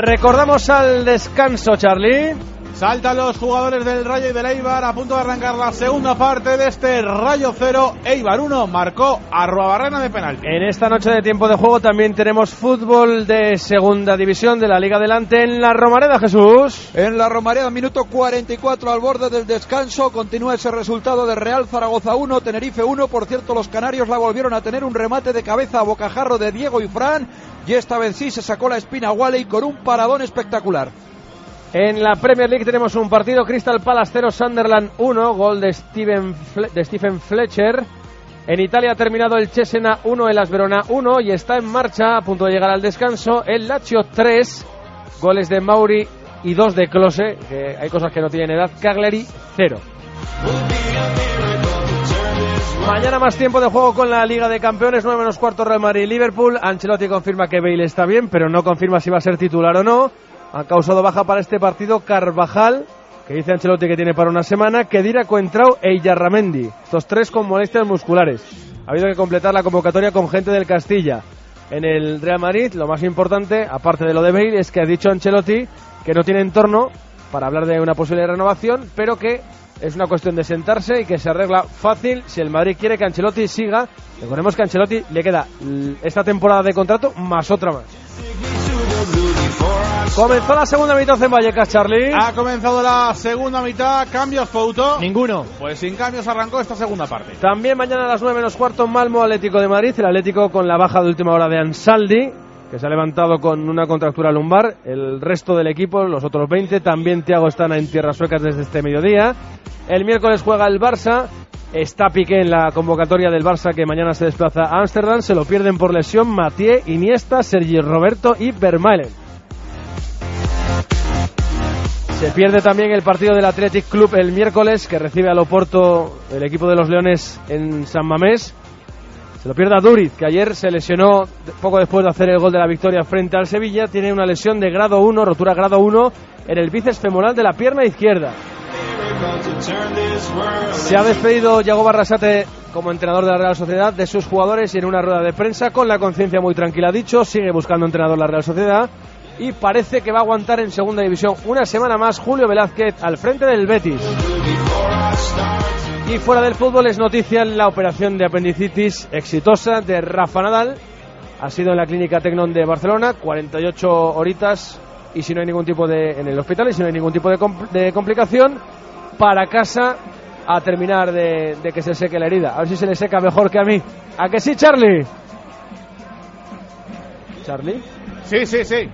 Recordamos al descanso, Charlie. Saltan los jugadores del Rayo y del Eibar a punto de arrancar la segunda parte de este Rayo 0, Eibar 1, marcó Arruabarrena de penalti. En esta noche de tiempo de juego también tenemos fútbol de segunda división de la Liga Adelante en la Romareda, Jesús. En la Romareda, minuto 44 al borde del descanso, continúa ese resultado de Real Zaragoza 1, Tenerife 1, por cierto los canarios la volvieron a tener un remate de cabeza a bocajarro de Diego y Fran, y esta vez sí se sacó la espina Walley con un paradón espectacular. En la Premier League tenemos un partido, Crystal Palace 0, Sunderland 1, gol de Stephen Fletcher. En Italia ha terminado el Cesena 1, el AS Verona 1 y está en marcha, a punto de llegar al descanso, el Lazio 3, goles de Mauri y 2 de Klose, que hay cosas que no tienen edad, Cagliari 0. Mañana más tiempo de juego con la Liga de Campeones, 9 menos cuarto Real Madrid-Liverpool. Ancelotti confirma que Bale está bien, pero no confirma si va a ser titular o no. Ha causado baja para este partido Carvajal, que dice Ancelotti que tiene para una semana, Khedira, Coentrao e Illarramendi. Estos tres con molestias musculares. Ha habido que completar la convocatoria con gente del Castilla. En el Real Madrid, lo más importante, aparte de lo de Bale, es que ha dicho Ancelotti que no tiene entorno para hablar de una posible renovación, pero que es una cuestión de sentarse y que se arregla fácil si el Madrid quiere que Ancelotti siga. Recordemos que a Ancelotti le queda esta temporada de contrato más otra más. Comenzó la segunda mitad en Vallecas, Charlie. Ha comenzado la segunda mitad. ¿Cambios, Fouto? Ninguno. Pues sin cambios arrancó esta segunda parte. También mañana a las 9 menos cuarto Malmo Atlético de Madrid. El Atlético con la baja de última hora de Ansaldi, que se ha levantado con una contractura lumbar. El resto del equipo, los otros 20, también Thiago están en tierras suecas desde este mediodía. El miércoles juega el Barça. Está Piqué en la convocatoria del Barça, que mañana se desplaza a Ámsterdam. Se lo pierden por lesión Mathieu, Iniesta, Sergi Roberto y Vermaelen. Se pierde también el partido del Athletic Club el miércoles, que recibe al Oporto, el equipo de los Leones, en San Mamés. Se lo pierde a Duriz, que ayer se lesionó poco después de hacer el gol de la victoria frente al Sevilla. Tiene una lesión de grado 1, rotura grado 1, en el bíceps femoral de la pierna izquierda. Se ha despedido Yago Barrasate como entrenador de la Real Sociedad de sus jugadores y en una rueda de prensa con la conciencia muy tranquila ha dicho, sigue buscando entrenador la Real Sociedad y parece que va a aguantar en segunda división una semana más Julio Velázquez al frente del Betis. Y fuera del fútbol es noticia la operación de apendicitis exitosa de Rafa Nadal. Ha sido en la clínica Tecnon de Barcelona, 48 horitas y si no hay ningún tipo de en el hospital y si no hay ningún tipo de complicación, para casa a terminar de que se seque la herida. A ver si se le seca mejor que a mí. ¿A que sí, Charlie? ¿Charlie? Sí. Sí,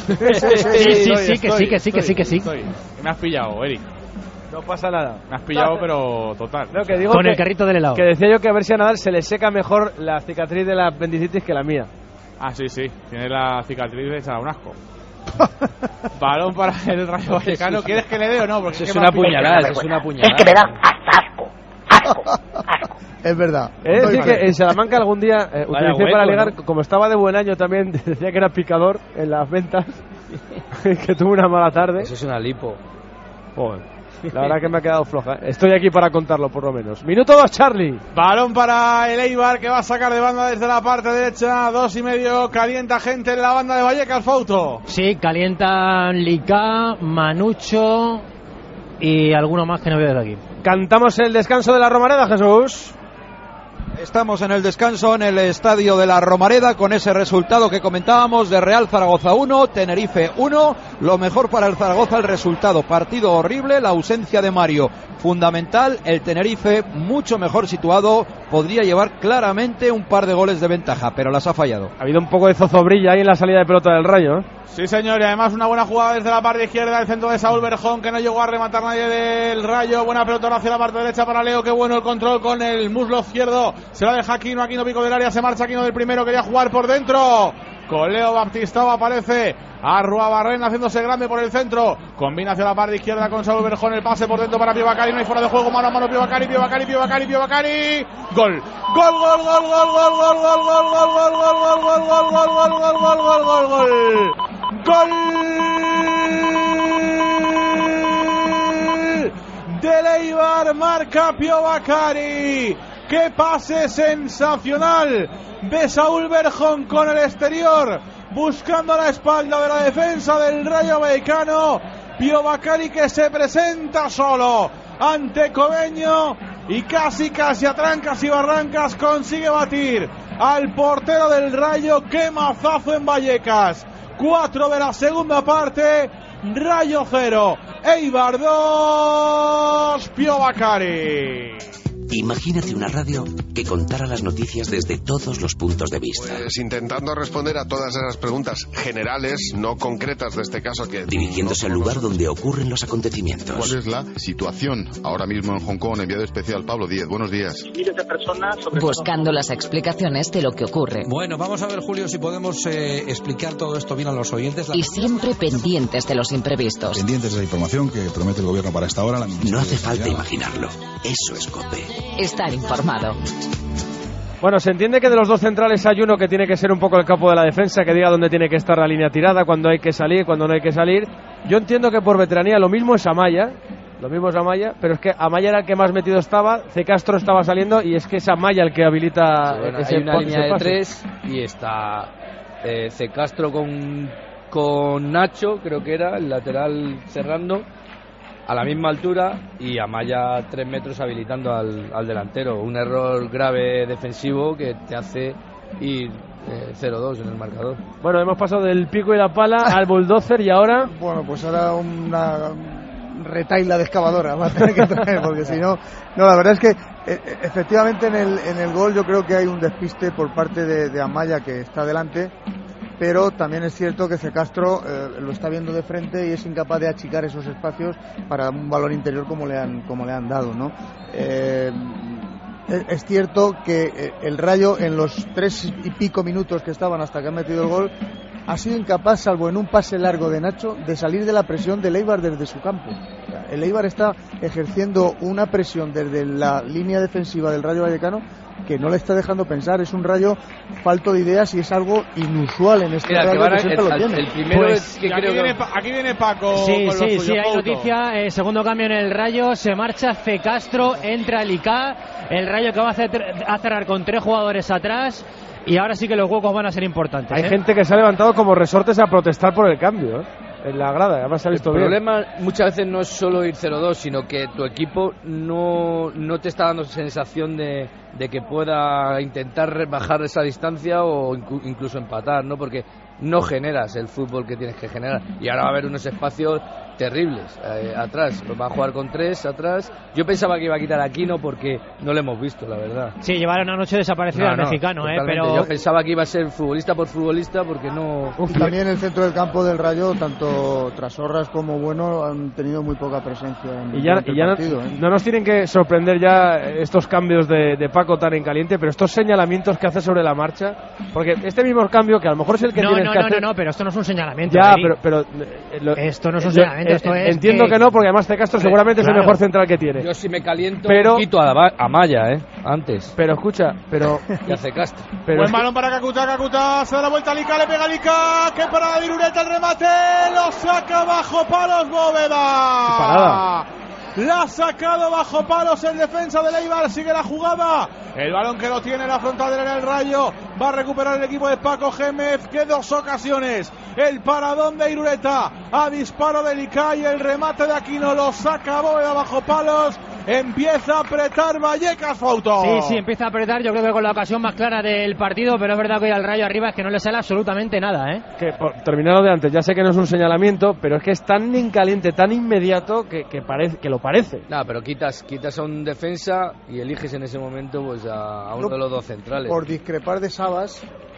que sí. Me has pillado, Eric. No pasa nada. Me has pillado, pero total. No, que digo con el carrito del helado. Que decía yo que a ver si a Nadal se le seca mejor la cicatriz de la apendicitis que la mía. Ah, sí. Tiene la cicatriz hecha un asco. Balón para el Rayo Vallecano. ¿Quieres que le dé o no? Porque es una puñalada, es una puñalada. Es que me da asco. Es verdad. Es decir que en Salamanca algún día utilicé para ligar, ¿no? Como estaba de buen año también, decía que era picador en las ventas, que tuve una mala tarde. Eso es una lipo. Joder. La verdad que me ha quedado floja. Estoy aquí para contarlo, por lo menos. Minuto 2, Charlie. Balón para el Eibar, que va a sacar de banda desde la parte derecha. 2,5. Calienta gente en la banda de Vallecas, Fouto. Sí, calientan Licá, Manucho y alguno más que no veo desde aquí. Cantamos el descanso de la Romareda, Jesús. Estamos en el descanso en el estadio de la Romareda con ese resultado que comentábamos de Real Zaragoza 1, Tenerife 1. Lo mejor para el Zaragoza el resultado, partido horrible, la ausencia de Mario fundamental, el Tenerife mucho mejor situado, podría llevar claramente un par de goles de ventaja, pero las ha fallado. Ha habido un poco de zozobrilla ahí en la salida de pelota del Rayo, ¿eh? Sí, señor, y además una buena jugada desde la parte izquierda, el centro de Saúl Berjón, que no llegó a rematar nadie del Rayo. Buena pelota hacia la parte derecha para Leo, qué bueno el control con el muslo izquierdo. Se la deja Aquino pico del área, se marcha Aquino del primero, quería jugar por dentro. Con Leo Baptistao aparece Arruabarrena haciéndose grande por el centro. Combina hacia la parte izquierda con Saúl Berjón, el pase por dentro para Pío Bacari, no hay fuera de juego, mano a mano Pío Bacari. Gol. Gol del Eibar, marca Pío Bacari. ¡Qué pase sensacional de Saúl Berjón con el exterior! buscando la espalda de la defensa del Rayo Vallecano. Pío Bacari, que se presenta solo ante Cobeño y casi a trancas y barrancas consigue batir al portero del Rayo. ¡Qué mazazo en Vallecas! 4 de la segunda parte, Rayo 0, Eibar 2, Pío Bacari. Imagínate una radio que contara las noticias desde todos los puntos de vista. Pues intentando responder a todas esas preguntas generales, no concretas de este caso, que dirigiéndose al lugar donde ocurren los acontecimientos. ¿Cuál es la situación ahora mismo en Hong Kong? Enviado especial Pablo Díez, buenos días. Miles de personas buscando las explicaciones de lo que ocurre. Bueno, vamos a ver, Julio, si podemos explicar todo esto bien a los oyentes. Y siempre pendientes de los imprevistos. Pendientes de la información que promete el gobierno para esta hora. No hace falta imaginarlo. Eso es COPE. Estar informado. Bueno, se entiende que de los dos centrales hay uno que tiene que ser un poco el capo de la defensa, que diga dónde tiene que estar la línea tirada, cuando hay que salir, cuando no hay que salir. Yo entiendo que por veteranía lo mismo es Amaya, pero es que Amaya era el que más metido estaba, C. Castro estaba saliendo y es que es Amaya el que habilita. Sí, bueno, ese hay una línea de pase. 3 y está C. Castro con Nacho, creo que era el lateral cerrando a la misma altura, y Amaya 3 metros habilitando al delantero. Un error grave defensivo que te hace ir 0-2 en el marcador. Bueno, hemos pasado del pico y la pala al bulldozer y ahora... Bueno, pues ahora una retaila de excavadora va a tener que traer, porque si no... No, la verdad es que efectivamente en el gol yo creo que hay un despiste por parte de Amaya, que está delante, pero también es cierto que C. Castro lo está viendo de frente y es incapaz de achicar esos espacios para un valor interior como le han dado, ¿no? Es cierto que el Rayo, en los 3 y pico minutos que estaban hasta que ha metido el gol, ha sido incapaz, salvo en un pase largo de Nacho, de salir de la presión del Eibar desde su campo. El Eibar está ejerciendo una presión desde la línea defensiva del Rayo Vallecano que no le está dejando pensar. Es un Rayo falto de ideas y es algo inusual en este Rayo, que siempre lo tiene. El primero Pues, es que creo aquí viene Paco. Sí, con lo sí, suyo, hay Couto. noticia. Segundo cambio en el Rayo, se marcha C. Castro, entra el Icá. El Rayo que va a cerrar con 3 jugadores atrás. Y ahora sí que los huecos van a ser importantes. Hay gente que se ha levantado como resortes a protestar por el cambio, en la grada. Además se ha visto bien. El problema muchas veces no es solo ir 0-2, sino que tu equipo no te está dando sensación de que pueda intentar bajar esa distancia o incluso empatar, ¿no? Porque no generas el fútbol que tienes que generar. Y ahora va a haber unos espacios terribles atrás. Va a jugar con 3 atrás. Yo pensaba que iba a quitar a Aquino porque no lo hemos visto, la verdad. Sí, llevaron una noche desaparecido al mexicano, pero... Yo pensaba que iba a ser futbolista por futbolista porque no... También el centro del campo del Rayo, tanto Trasorras como Bueno, han tenido muy poca presencia en el partido. No nos tienen que sorprender ya estos cambios de Paco tan en caliente, pero estos señalamientos que hace sobre la marcha, porque este mismo cambio, que a lo mejor es el que tienes que hacer... No, pero esto no es un señalamiento. Ya, pero esto no es un señalamiento, esto es... Entiendo que no, porque además C. Castro seguramente es el mejor central que tiene. Yo si me caliento pero, quito a Maya, antes. Pero escucha, y hace Castro. Buen balón para Kakuta, se da la vuelta a Lica, le pega a Lica, que parada de Irureta, el remate, lo saca bajo palos Bóveda. Parada. La ha sacado bajo palos el defensa del Eibar, sigue la jugada. El balón que lo tiene la frontal del Rayo, va a recuperar el equipo de Paco Gémez, que 2 ocasiones. El paradón de Irureta, a disparo de Lica y el remate de Aquino, lo saca Bóveda bajo palos. Empieza a apretar Vallecas, Fauto. Sí, empieza a apretar, yo creo que con la ocasión más clara del partido, pero es verdad que hoy al Rayo arriba es que no le sale absolutamente nada, Que por terminar lo de antes, ya sé que no es un señalamiento, pero es que es tan en caliente, tan inmediato que parece que lo parece. No, pero quitas a un defensa y eliges en ese momento pues a uno de los 2 centrales. Por discrepar de Sabas,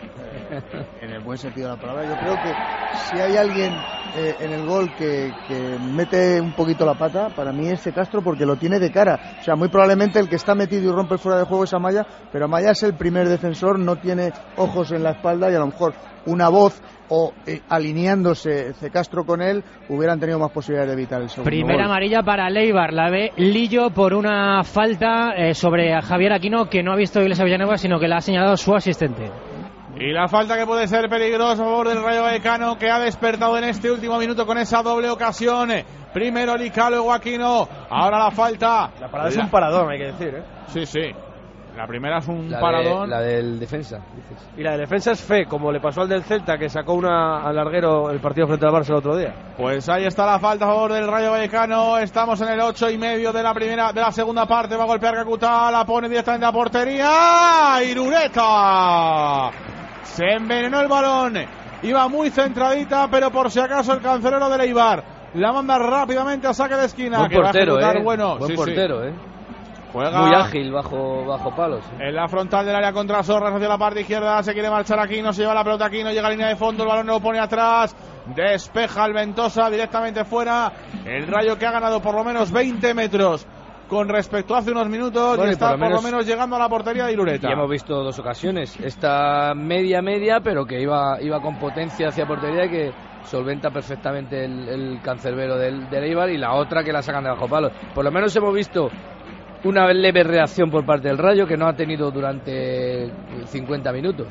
en el buen sentido de la palabra, yo creo que si hay alguien en el gol que mete un poquito la pata, para mí es C. Castro, porque lo tiene de cara. O sea, muy probablemente el que está metido y rompe el fuera de juego es Amaya, pero Amaya es el primer defensor, no tiene ojos en la espalda y a lo mejor una voz o alineándose C. Castro con él hubieran tenido más posibilidades de evitar el segundo Primera gol. Amarilla para Leibar, la ve Lillo por una falta sobre a Javier Aquino, que no ha visto Iglesias Villanueva, sino que la ha señalado su asistente. Y la falta que puede ser peligrosa a favor del Rayo Vallecano, que ha despertado en este último minuto con esa doble ocasión. Primero Lica, luego Aquino. Ahora la falta. La parada es un paradón, hay que decir, Sí. La primera es un paradón. La del defensa, dices. Y la de defensa es fe, como le pasó al del Celta, que sacó una al larguero el partido frente al Barça el otro día. Pues ahí está la falta a favor del Rayo Vallecano. Estamos en el 8,5 de la segunda parte. Va a golpear Kakuta, la pone directamente a portería. Irureta se envenenó el balón. Iba muy centradita, pero por si acaso el cancelero del Eibar la manda rápidamente a saque de esquina. Buen que portero, va a ejecutar, bueno, buen sí, portero, sí. Juega muy ágil bajo palos. En la frontal del área contra Sorras hacia la parte izquierda. Se quiere marchar Aquino, se lleva la pelota Aquino, llega a línea de fondo, el balón lo pone atrás. Despeja el Ventosa directamente fuera. El Rayo que ha ganado por lo menos 20 metros con respecto a hace unos minutos, y está por lo menos llegando a la portería de Irureta. Ya hemos visto dos ocasiones. Esta media, pero que iba con potencia hacia portería y que solventa perfectamente el cancerbero del Eibar, y la otra que la sacan de bajo palos. Por lo menos hemos visto una leve reacción por parte del Rayo que no ha tenido durante 50 minutos.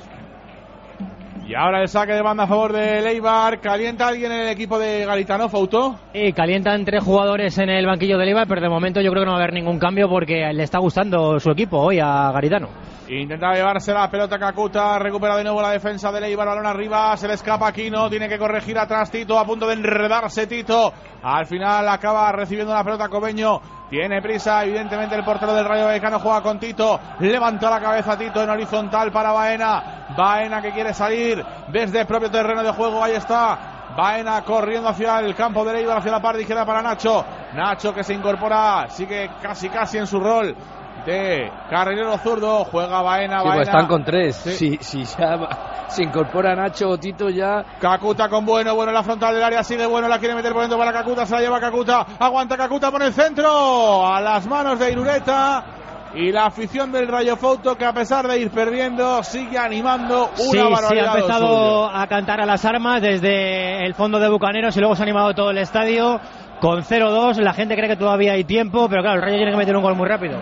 Y ahora el saque de banda a favor del Eibar. ¿Calienta alguien en el equipo de Garitano, Fauto? Sí, calientan 3 jugadores en el banquillo del Eibar, pero de momento yo creo que no va a haber ningún cambio porque le está gustando su equipo hoy a Garitano. Intentaba llevarse la pelota Kakuta, recupera de nuevo la defensa del Eibar, balón arriba, se le escapa Aquino, tiene que corregir atrás Tito, a punto de enredarse Tito. Al final acaba recibiendo la pelota Cobeño. Tiene prisa, evidentemente el portero del Rayo Vallecano juega con Tito, levanta la cabeza Tito en horizontal para Baena. Baena que quiere salir desde el propio terreno de juego, ahí está Baena corriendo hacia el campo de Eibar, hacia la parte izquierda para Nacho. Nacho que se incorpora, sigue casi en su rol de carrilero zurdo, juega Baena. Sí, pues están con 3. Sí. Si ya se incorpora Nacho o Tito ya. Kakuta con Bueno en la frontal del área, sigue Bueno, la quiere meter por dentro para Kakuta, se la lleva Kakuta, aguanta Kakuta por el centro, a las manos de Irureta. Y la afición del Rayo Fouto, que a pesar de ir perdiendo, sigue animando una barbaridad. Sí, ha empezado a cantar a las armas desde el fondo de Bucaneros y luego se ha animado todo el estadio con 0-2. La gente cree que todavía hay tiempo, pero claro, el Rayo tiene que meter un gol muy rápido.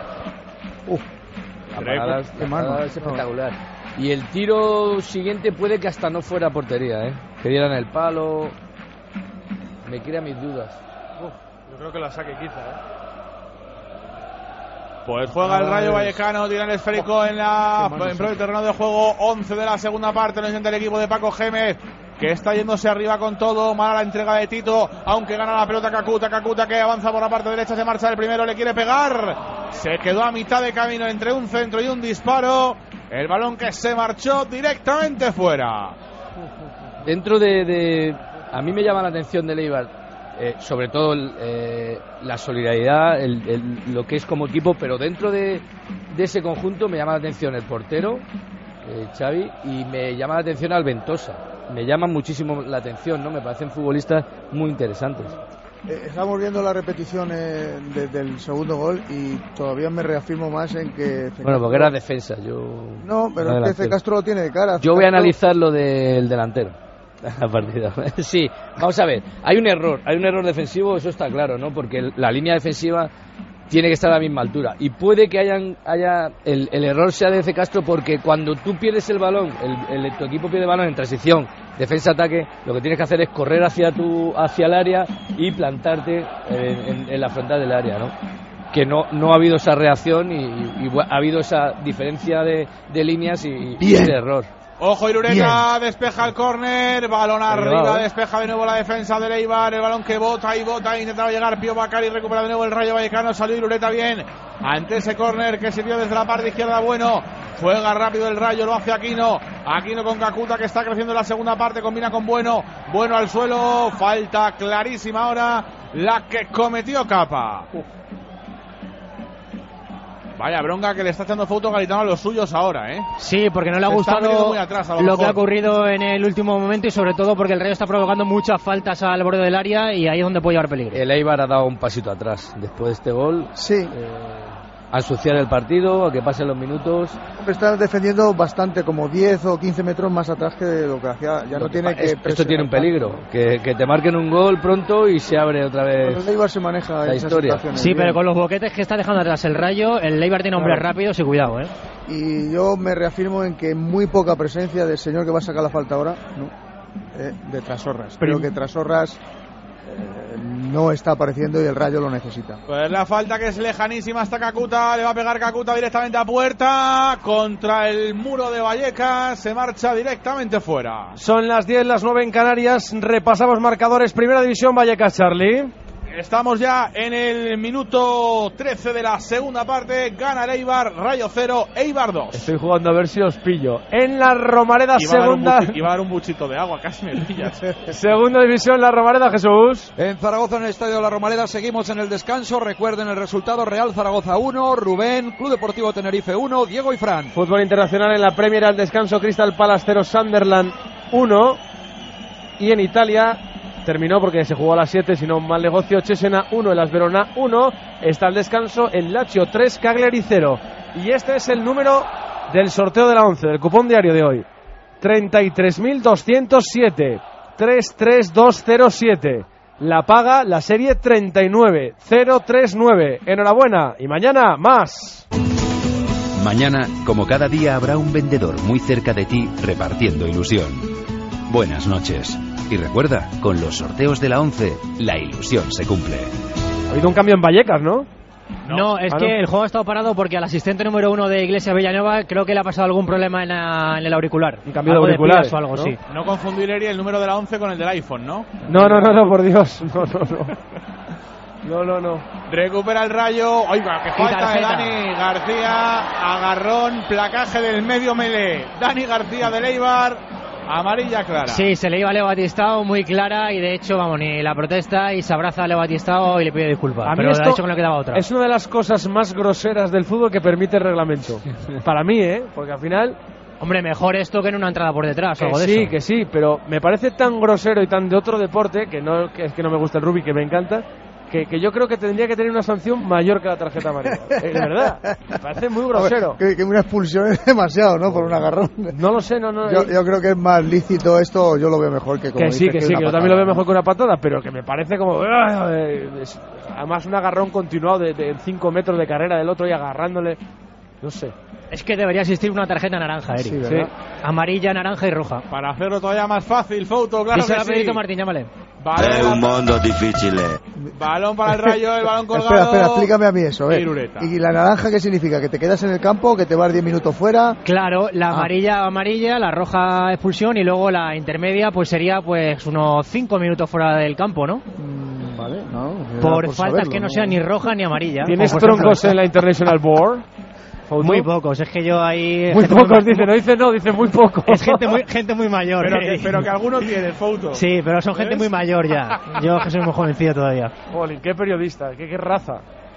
La parada es espectacular. Y el tiro siguiente puede que hasta no fuera portería, que dieran el palo. Me crea mis dudas. Yo creo que la saque quizá, Pues juega el Rayo Vallecano, tira el esférico en propio terreno de juego. 11 de la segunda parte, lo intenta el equipo de Paco Gémez, que está yéndose arriba con todo. Mala la entrega de Tito, aunque gana la pelota Kakuta que avanza por la parte derecha, se marcha el primero, le quiere pegar. Se quedó a mitad de camino entre un centro y un disparo. El balón que se marchó directamente fuera. Dentro de a mí me llama la atención del Eibar, sobre todo la solidaridad, lo que es como equipo, pero dentro de ese conjunto me llama la atención el portero, Xavi, y me llama la atención Alventosa. Me llama muchísimo la atención, ¿no? Me parecen futbolistas muy interesantes. Estamos viendo la repetición del segundo gol y todavía me reafirmo más en que... Bueno, porque era defensa, No, pero es que Castro lo tiene de cara. Yo voy a analizar lo del delantero. La partida. Sí, vamos a ver. Hay un error defensivo, eso está claro, ¿no? Porque la línea defensiva tiene que estar a la misma altura. Y puede que el error sea de C. Castro, porque cuando tú pierdes el balón, tu equipo pierde el balón en transición, defensa-ataque, lo que tienes que hacer es correr hacia el área y plantarte en la frontal del área, ¿no? Que no ha habido esa reacción y ha habido esa diferencia de líneas y ese error. Ojo, Irureta despeja el córner, balón arriba, despeja de nuevo la defensa del Eibar, el balón que bota, intentaba llegar Pío Bacari, recupera de nuevo el Rayo Vallecano, salió Irureta bien ante ese córner que sirvió desde la parte izquierda. Bueno, juega rápido el Rayo, lo hace Aquino con Kakuta, que está creciendo en la segunda parte, combina con Bueno al suelo, falta clarísima ahora la que cometió Capa. Vaya bronca que le está echando foto Garitano a los suyos ahora, Sí, porque no le ha gustado lo que ha ocurrido en el último momento y sobre todo porque el Rayo está provocando muchas faltas al borde del área y ahí es donde puede llevar peligro. El Eibar ha dado un pasito atrás después de este gol. Sí. A ensuciar el partido, a que pasen los minutos. Está defendiendo bastante, como 10 o 15 metros más atrás que lo que hacía. Ya no tiene que... Esto tiene un peligro, que te marquen un gol pronto y se abre otra vez. El Eibar se maneja la historia. Sí, pero con los boquetes que está dejando atrás el Rayo, el Eibar tiene hombres rápidos y cuidado, Y yo me reafirmo en que muy poca presencia del señor que va a sacar la falta ahora, de Trasorras. Creo que Trasorras no está apareciendo y el Rayo lo necesita. Pues la falta que es lejanísima hasta Kakuta, le va a pegar Kakuta directamente a puerta, contra el muro de Vallecas, se marcha directamente fuera. Son las 10, las 9 en Canarias, repasamos marcadores, Primera División, Vallecas, Charlie. Estamos ya en el minuto 13 de la segunda parte. Gana el Eibar, Rayo 0, Eibar 2. Estoy jugando a ver si os pillo. En la Romareda, segunda. Iba a dar un buchito de agua, casi me pillas. Segunda división, la Romareda, Jesús. En Zaragoza, en el estadio de la Romareda, seguimos en el descanso. Recuerden el resultado: Real Zaragoza 1, Rubén, Club Deportivo Tenerife 1, Diego y Fran. Fútbol internacional en la Premier al descanso, Crystal Palace 0, Sunderland 1. Y en Italia terminó porque se jugó a las 7, si no un mal negocio. Cesena 1, el Verona 1. Está el descanso en Lazio 3, Cagliari 0. Y este es el número del sorteo de la 11, del cupón diario de hoy. 33.207. 33207. La paga la serie 39039. Enhorabuena. Y mañana más. Mañana, como cada día, habrá un vendedor muy cerca de ti repartiendo ilusión. Buenas noches. Y recuerda, con los sorteos de la 11, la ilusión se cumple. Ha habido un cambio en Vallecas, ¿no? No, es que el juego ha estado parado porque al asistente número 1 de Iglesia Villanueva creo que le ha pasado algún problema en el auricular. Un cambio de auricular o algo, ¿no? sí. No confundir, Eri, el número de la 11 con el del iPhone, ¿no? No, por Dios. No. Recupera el Rayo. Oiga, que falta de Dani García. Agarrón, placaje del medio melee. Dani García del Eibar. Amarilla clara. Sí, se le iba a Leo Batistao muy clara y de hecho, vamos, ni la protesta y se abraza a Leo Batistao y le pide disculpas. Pero de hecho que no quedaba otra. Es una de las cosas más groseras del fútbol que permite el reglamento. Para mí, porque al final... Hombre, mejor esto que en una entrada por detrás o algo de eso. Que sí, pero me parece tan grosero y tan de otro deporte, que es que no me gusta el rugby, que me encanta, que yo creo que tendría que tener una sanción mayor que la tarjeta amarilla. De verdad, me parece muy grosero. Que una expulsión es demasiado, ¿no? Por un agarrón. No lo sé, no. Yo creo que es más lícito esto, yo lo veo mejor que como que sí, que yo también lo veo mejor que una patada, pero que me parece como... además un agarrón continuado de 5 metros de carrera del otro y agarrándole... No sé. Es que debería existir una tarjeta naranja, Eric. Sí. Amarilla, naranja y roja. Para hacerlo todavía más fácil, Fouto, claro que sí. Pedrito Martín, llámale. Vale, es un mundo difícil. Balón para el Rayo, el balón colgado. Espera, explícame a mí eso. Irureta. ¿Y la naranja qué significa? ¿Que te quedas en el campo o que te vas 10 minutos fuera? Claro, la amarilla, la roja expulsión y luego la intermedia pues sería pues unos 5 minutos fuera del campo, ¿no? Vale, no. Por faltas que no sean ni roja ni amarilla. ¿Tienes troncos en la International Board? Muy pocos, es que yo ahí... Muy pocos, dice muy pocos. Es gente muy mayor. Pero que alguno tiene, Fouto. Sí, pero son gente muy mayor ya. Yo que soy muy jovencillo todavía. Jolín, qué periodista, qué raza.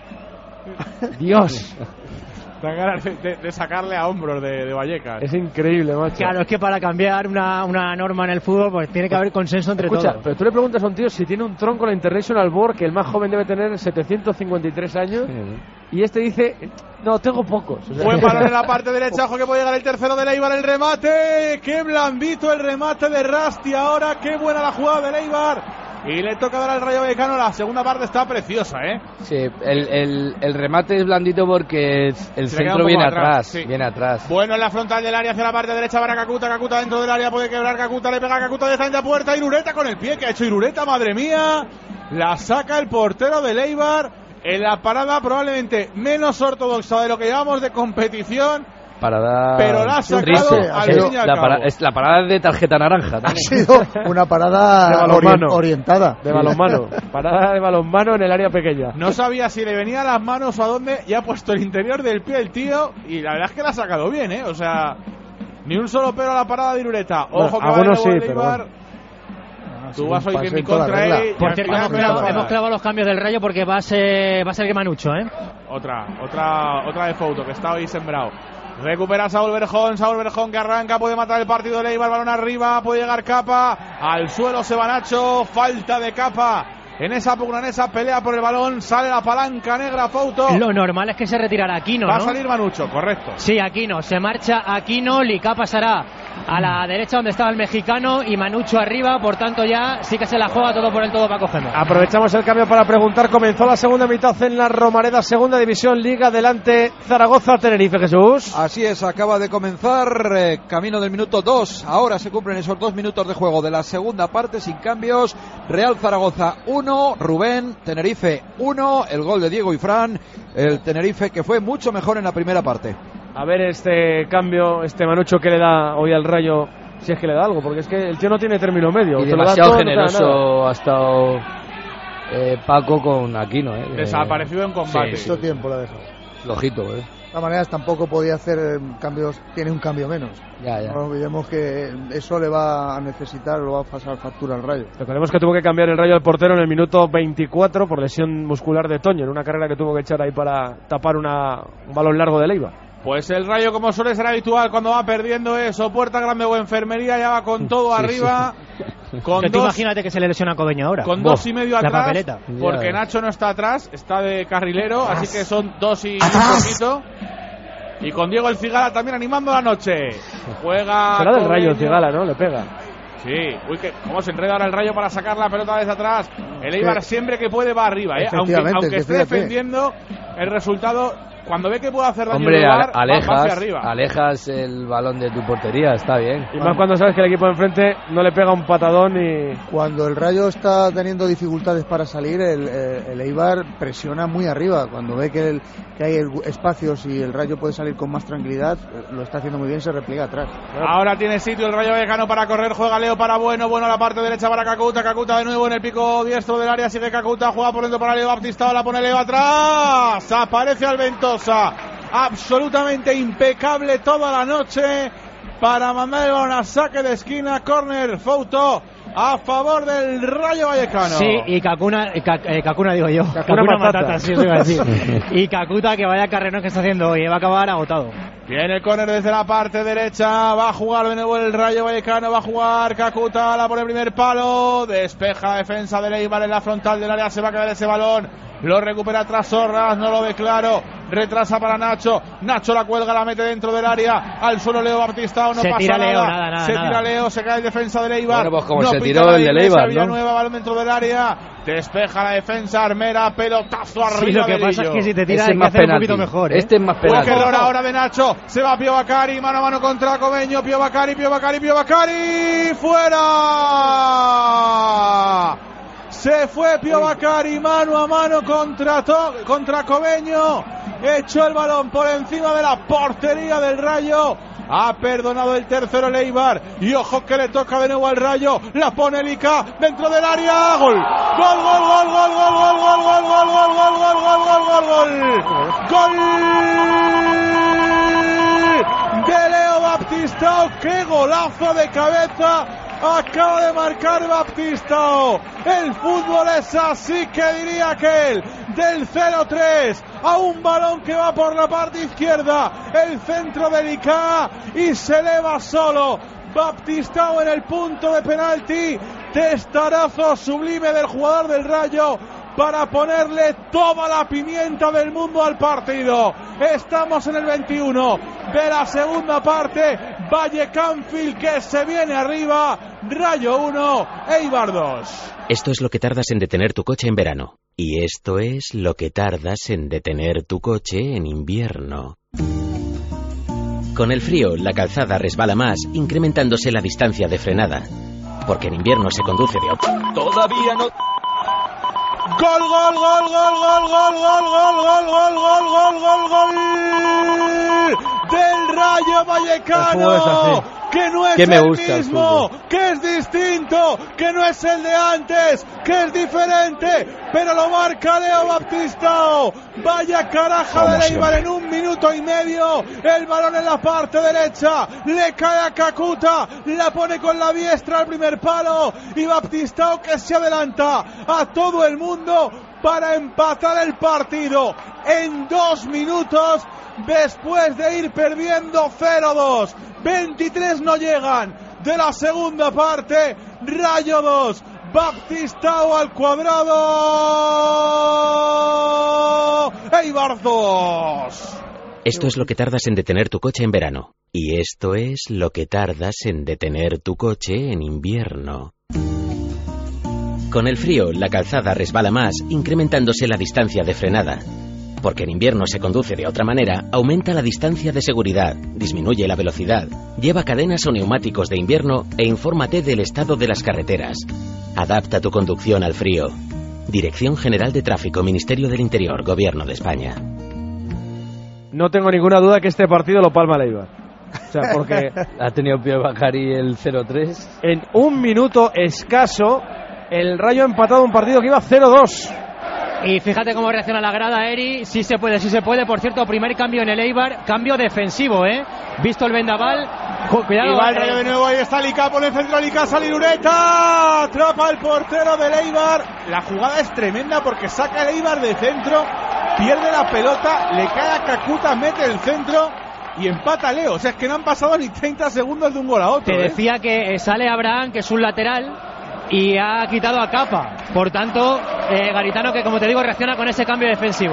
Dios. Dan ganas de sacarle a hombros de Vallecas. Es increíble, macho. Claro, es que para cambiar una norma en el fútbol pues tiene que haber consenso entre todos. Pero tú le preguntas a un tío si tiene un tronco en la International Board, que el más joven debe tener 753 años, y este dice, no, tengo pocos. Buen balón en la parte derecha, ojo que puede llegar el tercero del Eibar, el remate, qué blandito el remate de Rasti ahora, qué buena la jugada del Eibar. Y le toca dar al Rayo Vallecano, la segunda parte está preciosa, Sí, el remate es blandito porque el centro viene atrás, sí. Viene atrás. Bueno, en la frontal del área hacia la parte derecha para Kakuta dentro del área puede quebrar Kakuta, le pega a Kakuta directamente a puerta, Irureta con el pie, que ha hecho Irureta, madre mía, la saca el portero del Eibar en la parada probablemente menos ortodoxa de lo que llevamos de competición. Parada, pero la ha sacado al fin y al cabo. Es la parada de tarjeta naranja también. Ha sido una parada orientada. De balonmano. Parada de balonmano en el área pequeña. No sabía si le venía a las manos o a dónde, y ha puesto el interior del pie el tío, y la verdad es que la ha sacado bien, O sea, ni un solo pero a la parada de Irureta. Ojo que va a sí, Tú vas hoy en mi contra él. Por cierto, hemos clavado los cambios del Rayo porque va a ser que Manucho, Otra de Fouto, que está hoy sembrado. Recupera Saúl Berjón que arranca, puede matar el partido de Eibar, balón arriba, puede llegar Capa, al suelo se va Nacho, falta de Capa en esa pugna, en esa pelea por el balón, sale la palanca negra, Fouto. Lo normal es que se retirara Aquino, Va a salir Manucho, correcto. Sí, Aquino, se marcha Aquino, Licá pasará a la derecha donde estaba el mexicano y Manucho arriba, por tanto ya sí que se la juega todo por el todo Paco Gémez. Aprovechamos el cambio para preguntar, comenzó la segunda mitad en la Romareda, segunda división, Liga, delante Zaragoza-Tenerife, Jesús. Así es, acaba de comenzar, camino del minuto 2, ahora se cumplen esos 2 minutos de juego de la segunda parte sin cambios. Real Zaragoza 1, Rubén, Tenerife 1, el gol de Diego y Fran, el Tenerife que fue mucho mejor en la primera parte. A ver este cambio, Manucho, que le da hoy al Rayo, si es que le da algo, porque es que el tío no tiene término medio. Y demasiado generoso ha estado Paco con Aquino. Desaparecido en combate. Sí. Mucho tiempo lo ha dejado. Flojito, De todas maneras, tampoco podía hacer cambios, tiene un cambio menos. Ya. No olvidemos que eso le va a necesitar, lo va a pasar factura al Rayo. Recordemos que tuvo que cambiar el Rayo al portero en el minuto 24 por lesión muscular de Toño, en una carrera que tuvo que echar ahí para tapar un balón largo de Leiva. Pues el Rayo, como suele ser habitual cuando va perdiendo eso, Puerta Grande o Enfermería, ya va con todo arriba. Con que tú imagínate que se le lesiona a Cobeño ahora. Con 2,5 atrás, papeleta. Porque Nacho no está atrás, está de carrilero, así que son 2 y un poquito. Y con Diego el Cigala también animando la noche. Juega. Será del Rayo el Cigala, ¿no? Le pega. Sí, cómo se enreda ahora el Rayo para sacar la pelota desde atrás. El Eibar siempre que puede va arriba, aunque esté defendiendo el resultado. Cuando ve que puede hacer daño, hombre, va hacia arriba. Alejas el balón de tu portería, está bien. Y más cuando sabes que el equipo de enfrente no le pega un patadón y... Cuando el Rayo está teniendo dificultades para salir, el Eibar presiona muy arriba. Cuando ve que hay espacios y el Rayo puede salir con más tranquilidad, lo está haciendo muy bien, se repliega atrás. Ahora tiene sitio el Rayo Vallecano para correr, juega Leo para Bueno a la parte derecha para Cacuta de nuevo en el pico diestro del área, sigue Cacuta, juega por dentro para Leo Baptistao, la pone Leo atrás, aparece Alventosa. Absolutamente impecable toda la noche para mandar el balón a saque de esquina, córner, Fouto a favor del Rayo Vallecano. Sí, y Cacuna digo yo. Cacuna Matata, sí, eso iba a decir. Y Cacuta, que vaya carrerón que está haciendo hoy, va a acabar agotado. Viene el córner desde la parte derecha, va a jugar de nuevo el Rayo Vallecano, va a jugar Cacuta, la por el primer palo, despeja la defensa del Eibar en la frontal del área, se va a quedar ese balón. Lo recupera tras Sorras, no lo ve claro. Retrasa para Nacho. Nacho la cuelga, la mete dentro del área. Al suelo Leo Baptistao, no pasa tira nada. Leo, nada. Se tira Leo, se cae el defensa del Eibar. Bueno, pues como no se tiró el del Eibar, ¿no? Nueva balón dentro del área. Despeja la defensa Armera, pelotazo arriba. Sí, lo que pasa es que si te tira hay que hacer un poquito mejor. Este es más penalti. Error ahora de Nacho. Se va Pío Bacari, mano a mano contra Cobeño. Pío Bacari, fuera. Se fue Pío Bacari mano a mano contra Cobeño. Echó el balón por encima de la portería del Rayo. Ha perdonado el tercero el Eibar. Y ojo que le toca de nuevo al Rayo. La pone Lica dentro del área. Gol. Gol. De Leo Baptistao. Qué golazo de cabeza acaba de marcar Baptistao. El fútbol es así, que diría aquel. Del 0-3 a un balón que va por la parte izquierda, el centro de Lica y se eleva solo Baptistao en el punto de penalti. Testarazo sublime del jugador del Rayo para ponerle toda la pimienta del mundo al partido. Estamos en el 21 de la segunda parte. Valle Canfield que se viene arriba. Rayo 1, Eibar 2. Esto es lo que tardas en detener tu coche en verano. Y esto es lo que tardas en detener tu coche en invierno. Con el frío, la calzada resbala más, incrementándose la distancia de frenada. Porque en invierno se conduce de... Todavía no... Gol del Rayo Vallecano, que no es el mismo, que es distinto, que no es el de antes, que es diferente, pero lo marca Leo Baptistao. Vaya caraja de Eibar en 1 minuto y medio. El balón en la parte derecha, le cae a Cacuta, la pone con la diestra al primer palo y Baptistao que se adelanta a todo el mundo para empatar el partido en 2 minutos después de ir perdiendo 0-2. 23 no llegan de la segunda parte. Rayo 2, Baptistao al cuadrado. Eibar 2. Esto es lo que tardas en detener tu coche en verano. Y esto es lo que tardas en detener tu coche en invierno. Con el frío, la calzada resbala más, incrementándose la distancia de frenada. Porque en invierno se conduce de otra manera, aumenta la distancia de seguridad, disminuye la velocidad, lleva cadenas o neumáticos de invierno e infórmate del estado de las carreteras. Adapta tu conducción al frío. Dirección General de Tráfico, Ministerio del Interior, Gobierno de España. No tengo ninguna duda que este partido lo palma el Eibar. O sea, porque ha tenido Pío Bacari el 0-3. En un minuto escaso, el Rayo ha empatado un partido que iba 0-2. Y fíjate cómo reacciona la grada, Eri. Sí se puede. Por cierto, primer cambio en el Eibar, cambio defensivo, visto el vendaval. Cuidado. Y va el Rayo de nuevo, ahí está Lica, pone el centro Lica, sale Ureta, atrapa el portero del Eibar. La jugada es tremenda porque saca el Eibar de centro, pierde la pelota, le cae a Kakuta, mete el centro y empata Leo. O sea, es que no han pasado ni 30 segundos de un gol a otro. Te decía que sale Abraham, que es un lateral, y ha quitado a Capa. Por tanto, Garitano, que como te digo, reacciona con ese cambio defensivo.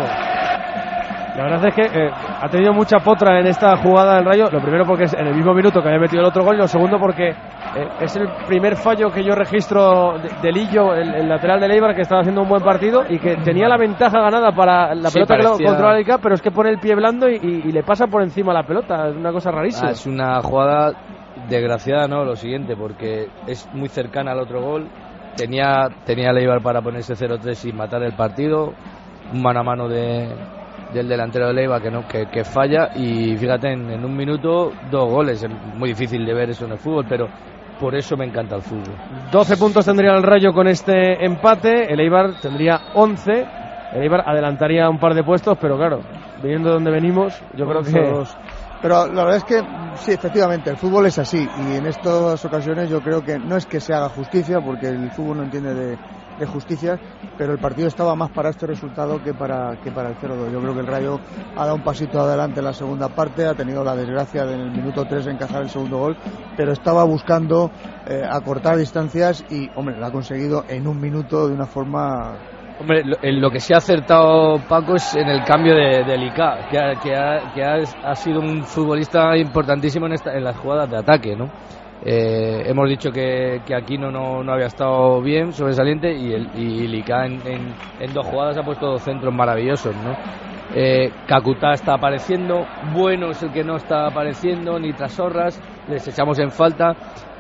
La verdad es que ha tenido mucha potra en esta jugada del Rayo. Lo primero porque es en el mismo minuto que había metido el otro gol, y lo segundo porque es el primer fallo que yo registro de Lillo, el lateral del Eibar, que estaba haciendo un buen partido y que tenía la ventaja ganada para la pelota, parecía que lo controla el Ica, pero es que pone el pie blando y le pasa por encima la pelota. Es una cosa rarísima. Es una jugada desgraciada, ¿no? Lo siguiente, porque es muy cercana al otro gol. Tenía el Eibar para ponerse 0-3 y matar el partido. Un mano a mano del delantero de Eibar que falla, y fíjate, en un minuto 2 goles. Es muy difícil de ver eso en el fútbol, pero por eso me encanta el fútbol. 12 puntos tendría el Rayo con este empate, el Eibar tendría 11. El Eibar adelantaría un par de puestos, pero claro, viniendo de donde venimos, yo creo que... Pero la verdad es que sí, efectivamente, el fútbol es así, y en estas ocasiones yo creo que no es que se haga justicia, porque el fútbol no entiende de justicia, pero el partido estaba más para este resultado que para el 0-2. Yo creo que el Rayo ha dado un pasito adelante en la segunda parte, ha tenido la desgracia de en el minuto 3 encajar el segundo gol, pero estaba buscando acortar distancias y, hombre, lo ha conseguido en un minuto de una forma... Hombre, lo que se ha acertado Paco es en el cambio de Lica, que ha sido un futbolista importantísimo en las jugadas de ataque, ¿no? Hemos dicho que Aquino no había estado bien, sobresaliente, y Lica en 2 jugadas ha puesto 2 centros maravillosos, ¿no? Kakuta está apareciendo, Bueno es el que no está apareciendo, ni Trasorras, les echamos en falta.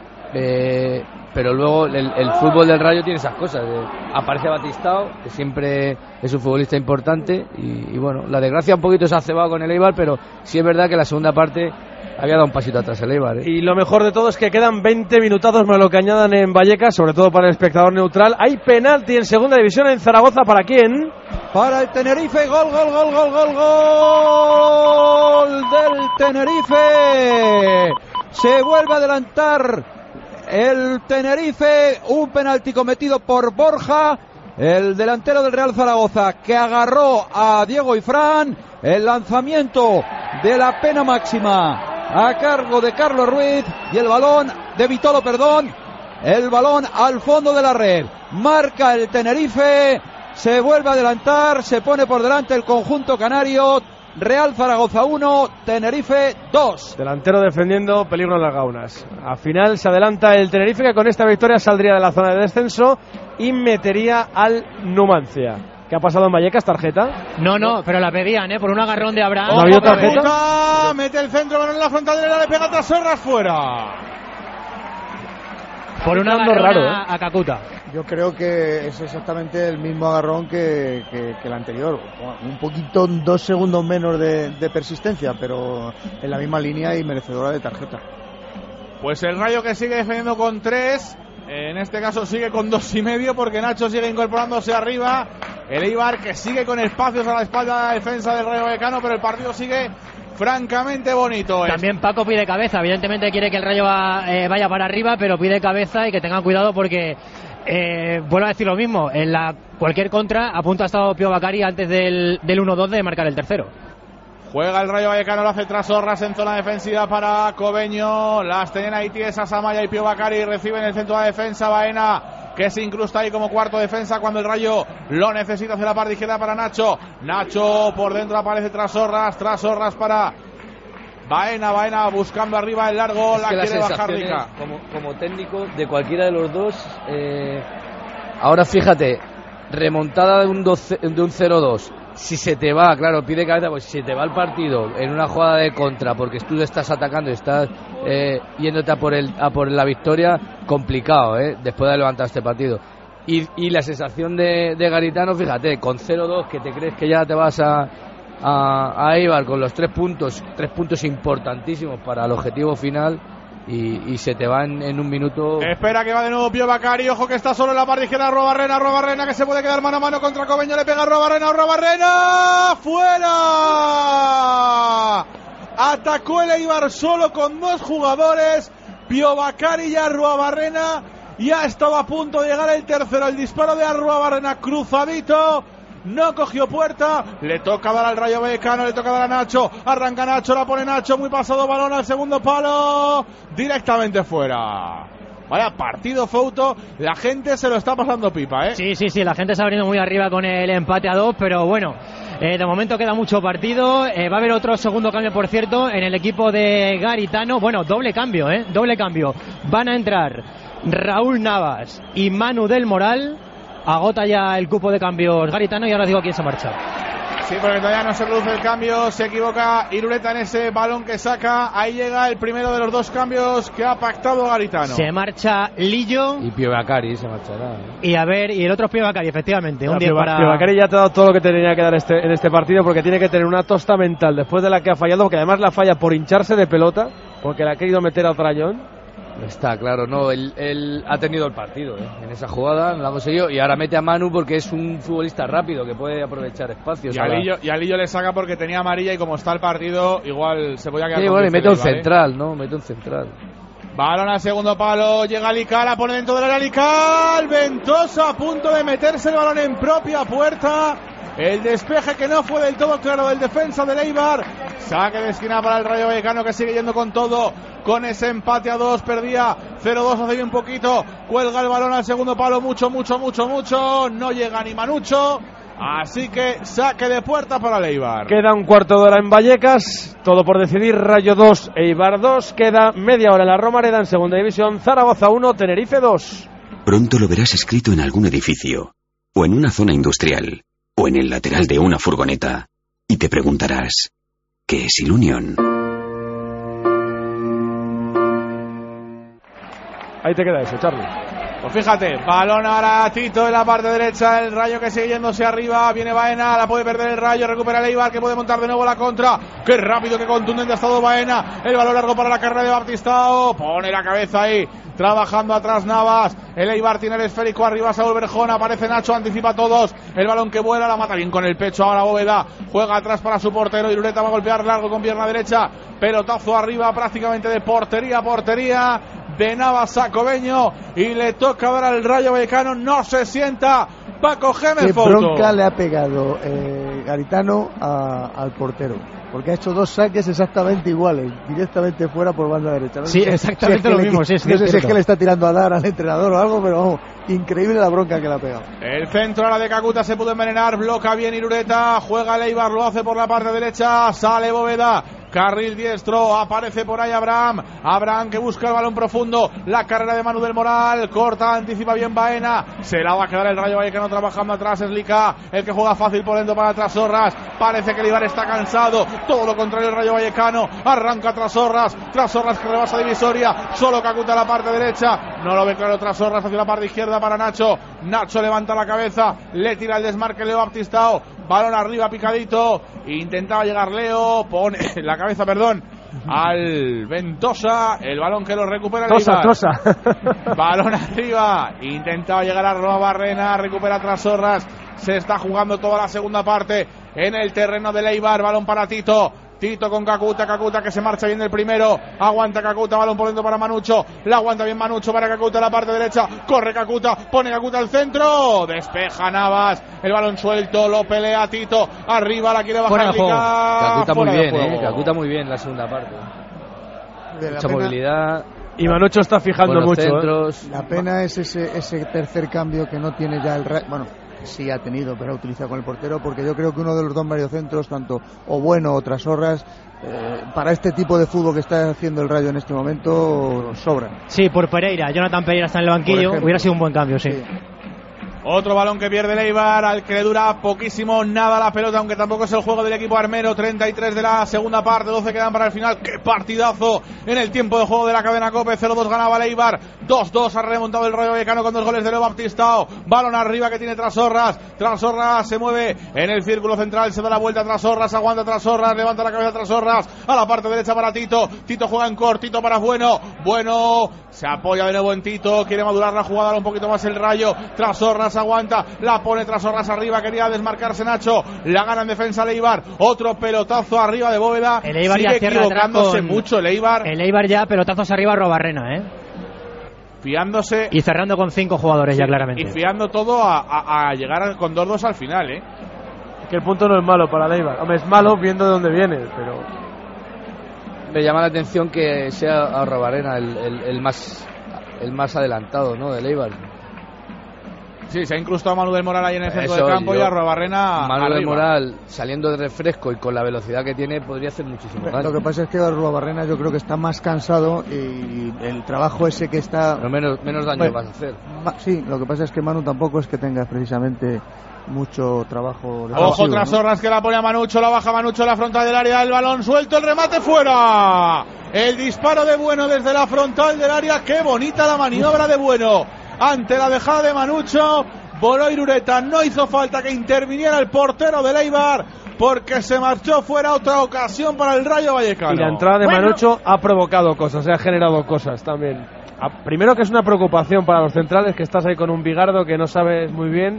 Pero luego el fútbol del Rayo tiene esas cosas. Aparece Batistao, que siempre es un futbolista importante, y bueno, la desgracia un poquito se ha cebado con el Eibar, pero sí es verdad que la segunda parte había dado un pasito atrás el Eibar. Y lo mejor de todo es que quedan 20 minutazos más lo que añadan en Vallecas, sobre todo para el espectador neutral. Hay penalti en segunda división en Zaragoza. ¿Para quién? Para el Tenerife. Gol del Tenerife. Se vuelve a adelantar el Tenerife, un penalti cometido por Borja, el delantero del Real Zaragoza, que agarró a Diego Ifrán. El lanzamiento de la pena máxima a cargo de Carlos Ruiz, y el balón de Vitolo, el balón al fondo de la red. Marca el Tenerife, se vuelve a adelantar, se pone por delante el conjunto canario. Real Zaragoza 1, Tenerife 2. Delantero defendiendo, peligro en las gaunas. Al final se adelanta el Tenerife, que con esta victoria saldría de la zona de descenso y metería al Numancia. ¿Qué ha pasado en Vallecas? ¿Tarjeta? No, pero la pedían, por un agarrón de Abraham. ¿No ha habido tarjeta? Mete el centro, balón en la frontalera, le pega tras Sorras, fuera. Por un agarrón raro, a Kakuta. Yo creo que es exactamente el mismo agarrón que el anterior. Un poquito, 2 segundos menos de persistencia, pero en la misma línea y merecedora de tarjeta. Pues el Rayo, que sigue defendiendo con 3, en este caso sigue con 2,5, porque Nacho sigue incorporándose arriba. El Eibar, que sigue con espacios a la espalda de la defensa del Rayo Vallecano, pero el partido sigue francamente bonito. También Paco pide cabeza, evidentemente quiere que el Rayo vaya para arriba, pero pide cabeza y que tengan cuidado, porque vuelvo a decir lo mismo, en cualquier contra a punto ha estado Pío Bacari antes del 1-2 de marcar el tercero. Juega el Rayo Vallecano, lo hace Trasorras en zona defensiva para Cobeño, las tenían ahí tiesas Amaya y Pío Bacari, reciben el centro de la defensa Baena, que se incrusta ahí como cuarto defensa cuando el Rayo lo necesita hacia la parte izquierda para Nacho por dentro aparece Trasorras para Baena buscando arriba el largo, la quiere bajar Lica. Como técnico de cualquiera de los dos, ahora fíjate, remontada de un 0-2, si se te va, claro, pide cabeza, pues si se te va el partido en una jugada de contra, porque tú estás atacando y estás yéndote a por la victoria, complicado, después de levantar este partido. Y la sensación de Garitano, fíjate, con 0-2, que te crees que ya te vas a Eibar con los 3 puntos importantísimos para el objetivo final, y se te va en un minuto. Espera que va de nuevo Pío Bacari, ojo que está solo en la parte izquierda Arruabarrena que se puede quedar mano a mano contra Cobeño, le pega Arruabarrena, fuera. Atacó el Eibar solo con 2 jugadores, Pío Bacari y Arruabarrena, y ha estado a punto de llegar el tercero, el disparo de Arruabarrena cruzadito. No cogió puerta, le toca dar al Rayo Vallecano, le toca dar a Nacho, arranca Nacho, la pone Nacho, muy pasado, balón al segundo palo, directamente fuera. Vaya partido, Fouto, la gente se lo está pasando pipa, Sí, la gente se ha venido muy arriba con el empate a 2, pero bueno, de momento queda mucho partido, va a haber otro segundo cambio, por cierto, en el equipo de Garitano, bueno, doble cambio, van a entrar Raúl Navas y Manu del Moral. Agota ya el cupo de cambios Garitano y ahora digo quién se marcha. Sí, porque todavía no se produce el cambio, se equivoca Irureta en ese balón que saca, ahí llega el primero de los 2 cambios que ha pactado Garitano. Se marcha Lillo. Y Pío Bacari se marchará. Y el otro es Pío Bacari, efectivamente. Pío Bacari ya te ha dado todo lo que tenía que dar en este partido, porque tiene que tener una tosta mental después de la que ha fallado, porque además la falla por hincharse de pelota, porque la ha querido meter a Trayón. Está claro, no, él ha tenido el partido, en esa jugada, lo ha conseguido, y ahora mete a Manu porque es un futbolista rápido que puede aprovechar espacios. Y a Lillo le saca porque tenía amarilla, y como está el partido, igual se podía quedar. Sí, bueno, y mete un central, ¿no? Mete un central. Balón al segundo palo, llega Lical, la pone dentro del área Lical, Ventosa a punto de meterse el balón en propia puerta. El despeje que no fue del todo claro del defensa del Eibar. Saque de esquina para el Rayo Vallecano, que sigue yendo con todo, con ese empate a 2, perdía 0-2 hace bien poquito, cuelga el balón al segundo palo, mucho, no llega ni Manucho, así que saque de puerta para el Eibar. Queda un cuarto de hora en Vallecas, todo por decidir, Rayo 2, Eibar 2, queda media hora en la Romareda en segunda división, Zaragoza 1, Tenerife 2. Pronto lo verás escrito en algún edificio, o en una zona industrial, o en el lateral de una furgoneta, y te preguntarás, ¿qué es Ilunion? Ahí te queda eso, Charlie. Pues fíjate, balón ahora Tito en la parte derecha, el Rayo que sigue yéndose arriba, viene Baena, la puede perder el Rayo, recupera el Eibar que puede montar de nuevo la contra, qué rápido, qué contundente ha estado Baena, el balón largo para la carrera de Baptistao, pone la cabeza ahí, trabajando atrás Navas, el Eibar tiene el esférico arriba, Saúl Berjón, aparece Nacho, anticipa a todos, el balón que vuela, la mata bien con el pecho, ahora Bóveda, juega atrás para su portero, Irureta va a golpear largo con pierna derecha, pelotazo arriba prácticamente de portería a portería, de Navas a Cobeño, y le toca dar al Rayo Vallecano, no se sienta Paco Gémez. Qué bronca le ha pegado Garitano al portero, porque ha hecho 2 saques exactamente iguales, directamente fuera por banda derecha. No sí, exactamente lo mismo. Sí, no sé si es que le está tirando a dar al entrenador o algo, pero vamos, increíble la bronca que le ha pegado. El centro ahora de Kakuta se pudo envenenar, bloca bien Irureta, juega el Eibar, lo hace por la parte derecha, sale Bóveda, carril diestro, aparece por ahí Abraham que busca el balón profundo, la carrera de Manu del Moral, corta, anticipa bien Baena, se la va a quedar el Rayo Vallecano trabajando atrás, es Lica, el que juega fácil por dentro para Trasorras, parece que el Eibar está cansado, todo lo contrario el Rayo Vallecano, arranca Trasorras que rebasa divisoria, solo Kakuta a la parte derecha, no lo ve claro Trasorras, hacia la parte izquierda para Nacho levanta la cabeza, le tira el desmarque Leo Baptistao, balón arriba picadito, intentaba llegar Leo, pone la cabeza, al Ventosa, el balón que lo recupera el Eibar. Balón arriba, intentaba llegar a Arruabarrena, recupera Trasorras, se está jugando toda la segunda parte en el terreno del Eibar, balón para Tito con Kakuta que se marcha bien del primero, aguanta Kakuta, balón por dentro para Manucho, la aguanta bien Manucho para Kakuta en la parte derecha, corre Kakuta, pone Kakuta al centro, despeja Navas, el balón suelto, lo pelea Tito, arriba la quiere bajar Kakuta muy bien, Kakuta muy bien la segunda parte, mucha movilidad. Y Manucho está fijando mucho. La pena es ese tercer cambio que no tiene ya el Rayo. Bueno, sí ha tenido, pero ha utilizado con el portero, porque yo creo que uno de los dos mediocentros, tanto o Bueno o Trasorras, para este tipo de fútbol que está haciendo el Rayo en este momento, sobra. Sí, por Pereira. Jonathan Pereira está en el banquillo, hubiera sido un buen cambio, sí. Otro balón que pierde el Eibar, al que le dura poquísimo nada la pelota, aunque tampoco es el juego del equipo armero. 33 de la segunda parte, 12 quedan para el final. ¡Qué partidazo en el tiempo de juego de la cadena COPE! 0-2 ganaba el Eibar, 2-2 ha remontado el Rayo Vallecano con 2 goles de Leo Baptistao. Balón arriba que tiene Trasorras. Trasorras se mueve en el círculo central, se da la vuelta a Trasorras, aguanta Trasorras, levanta la cabeza Trasorras a la parte derecha para Tito. Tito juega en cortito para Bueno. Bueno se apoya de nuevo en Tito, quiere madurar la jugada un poquito más el Rayo. Trasorras aguanta, la pone Trasorras arriba, quería desmarcarse Nacho, la gana en defensa el Eibar. Otro pelotazo arriba de Bóveda. El Eibar sigue ya equivocándose mucho el Eibar. El Eibar ya pelotazos arriba a Robarrena, fiándose y cerrando con 5 jugadores, ya claramente, y fiando todo a llegar con 2-2 al final, Es que el punto no es malo para el Eibar. Hombre, es malo viendo de dónde viene, pero me llama la atención que sea a Robarrena el más adelantado, ¿no?, del Eibar. Sí, se ha incrustado Manu del Moral ahí en el centro del campo y a Robarrena Manu arriba. del Moral, saliendo de refresco y con la velocidad que tiene, podría hacer muchísimo daño. Lo que pasa es que Robarrena yo creo que está más cansado y el trabajo ese que está... Pero menos daño vas a hacer. Sí, lo que pasa es que Manu tampoco es que tenga precisamente mucho trabajo. Ojo, Trasorras, ¿no?, que la pone a Manucho, la baja Manucho en la frontal del área, el balón suelto, el remate fuera. El disparo de Bueno desde la frontal del área, qué bonita la maniobra de Bueno. Ante la dejada de Manucho, voló Irureta, no hizo falta que interviniera el portero del Eibar, porque se marchó fuera. Otra ocasión para el Rayo Vallecano. Y la entrada de Manucho ha provocado cosas, ha generado cosas también. Primero, que es una preocupación para los centrales, que estás ahí con un Bigardo que no sabes muy bien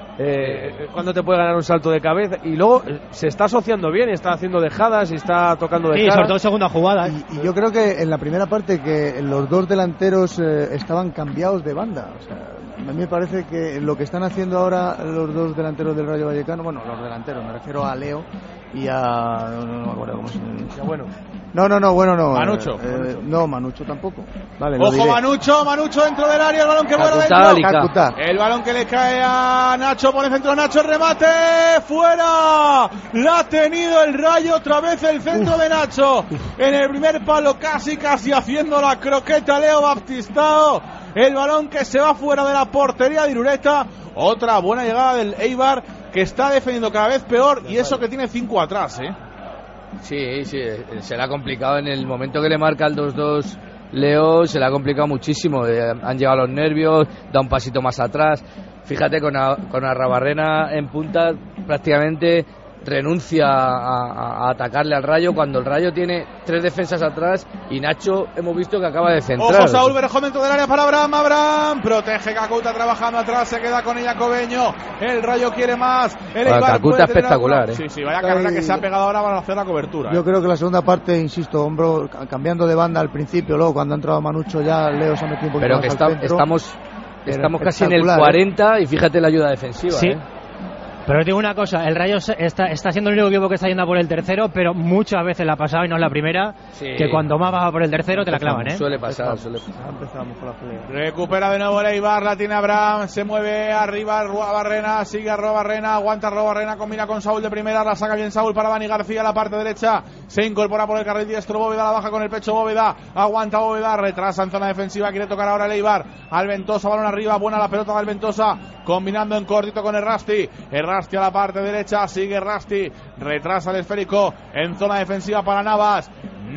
cuándo te puede ganar un salto de cabeza, y luego se está asociando bien y está haciendo dejadas y está tocando de cara. sobre todo segunda jugada. Y yo creo que en la primera parte que los dos delanteros estaban cambiados de banda. O sea, a mí me parece que lo que están haciendo ahora los dos delanteros del Rayo Vallecano, bueno, los delanteros, me refiero a Leo y a... no me acuerdo cómo se llama. Bueno. No, bueno, no. Manucho. No, Manucho tampoco. Vale, ojo, Manucho dentro del área, el balón que vuela dentro. Kakuta. El balón que le cae a Nacho, pone centro Nacho, el remate, fuera. La ha tenido el Rayo, otra vez el centro de Nacho. En el primer palo, casi haciendo la croqueta Leo Baptistao. El balón que se va fuera de la portería de Irureta. Otra buena llegada del Eibar, que está defendiendo cada vez peor, y eso que tiene 5 atrás, Sí, se le ha complicado en el momento que le marca el 2-2 Leo, se le ha complicado muchísimo. Han llegado los nervios, da un pasito más atrás. Fíjate, con Arrabarrena en punta prácticamente renuncia a atacarle al Rayo, cuando el Rayo tiene 3 defensas atrás y Nacho hemos visto que acaba de centrar. Ojo, Saúl Berjón dentro del área para Abraham protege Kakuta trabajando atrás, se queda con ella Cobeño, el Rayo quiere más, el Kakuta espectacular, Sí, vaya carrera que se ha pegado ahora para hacer la cobertura. Yo creo que la segunda parte, insisto, hombro cambiando de banda al principio, luego cuando ha entrado Manucho ya Leo se ha metido un poquito más al centro. Estamos casi en el 40 y fíjate la ayuda defensiva. Sí. Pero os digo una cosa, el Rayo está siendo el único equipo que está yendo a por el tercero, pero muchas veces la ha pasado y no es la primera, que cuando más vas a por el tercero te la clavan, Suele pasar. Recupera de nuevo el Eibar, la tiene Abraham, se mueve arriba Robarrena, sigue a Robarrena, aguanta Robarrena, combina con Saúl de primera, la saca bien Saúl para Dani García, la parte derecha, se incorpora por el carril diestro Bóveda, la baja con el pecho Bóveda, aguanta Bóveda, retrasa en zona defensiva, quiere tocar ahora el Eibar, al Ventosa, balón arriba, buena la pelota del Ventosa, combinando en cortito con Errasti a la parte derecha, sigue Errasti, retrasa el esférico en zona defensiva para Navas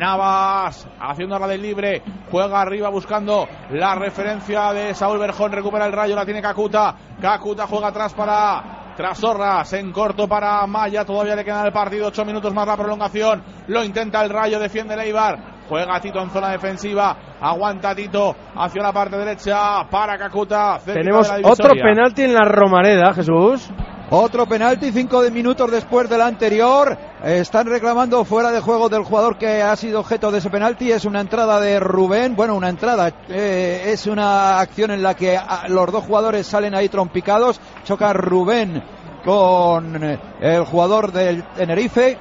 haciendo la del libre, juega arriba buscando la referencia de Saúl Berjón, recupera el Rayo, la tiene Kakuta juega atrás para Trasorras, en corto para Maya, todavía le queda el partido, 8 minutos más la prolongación, lo intenta el Rayo, defiende el Eibar, juega Tito en zona defensiva, aguanta Tito hacia la parte derecha para Kakuta. Tenemos otro penalti en la Romareda, Jesús. Otro penalti, 5 minutos después del anterior. Están reclamando fuera de juego del jugador que ha sido objeto de ese penalti. Es una entrada de Rubén. Bueno, una entrada. Es una acción en la que los dos jugadores salen ahí trompicados. Choca Rubén con el jugador del Tenerife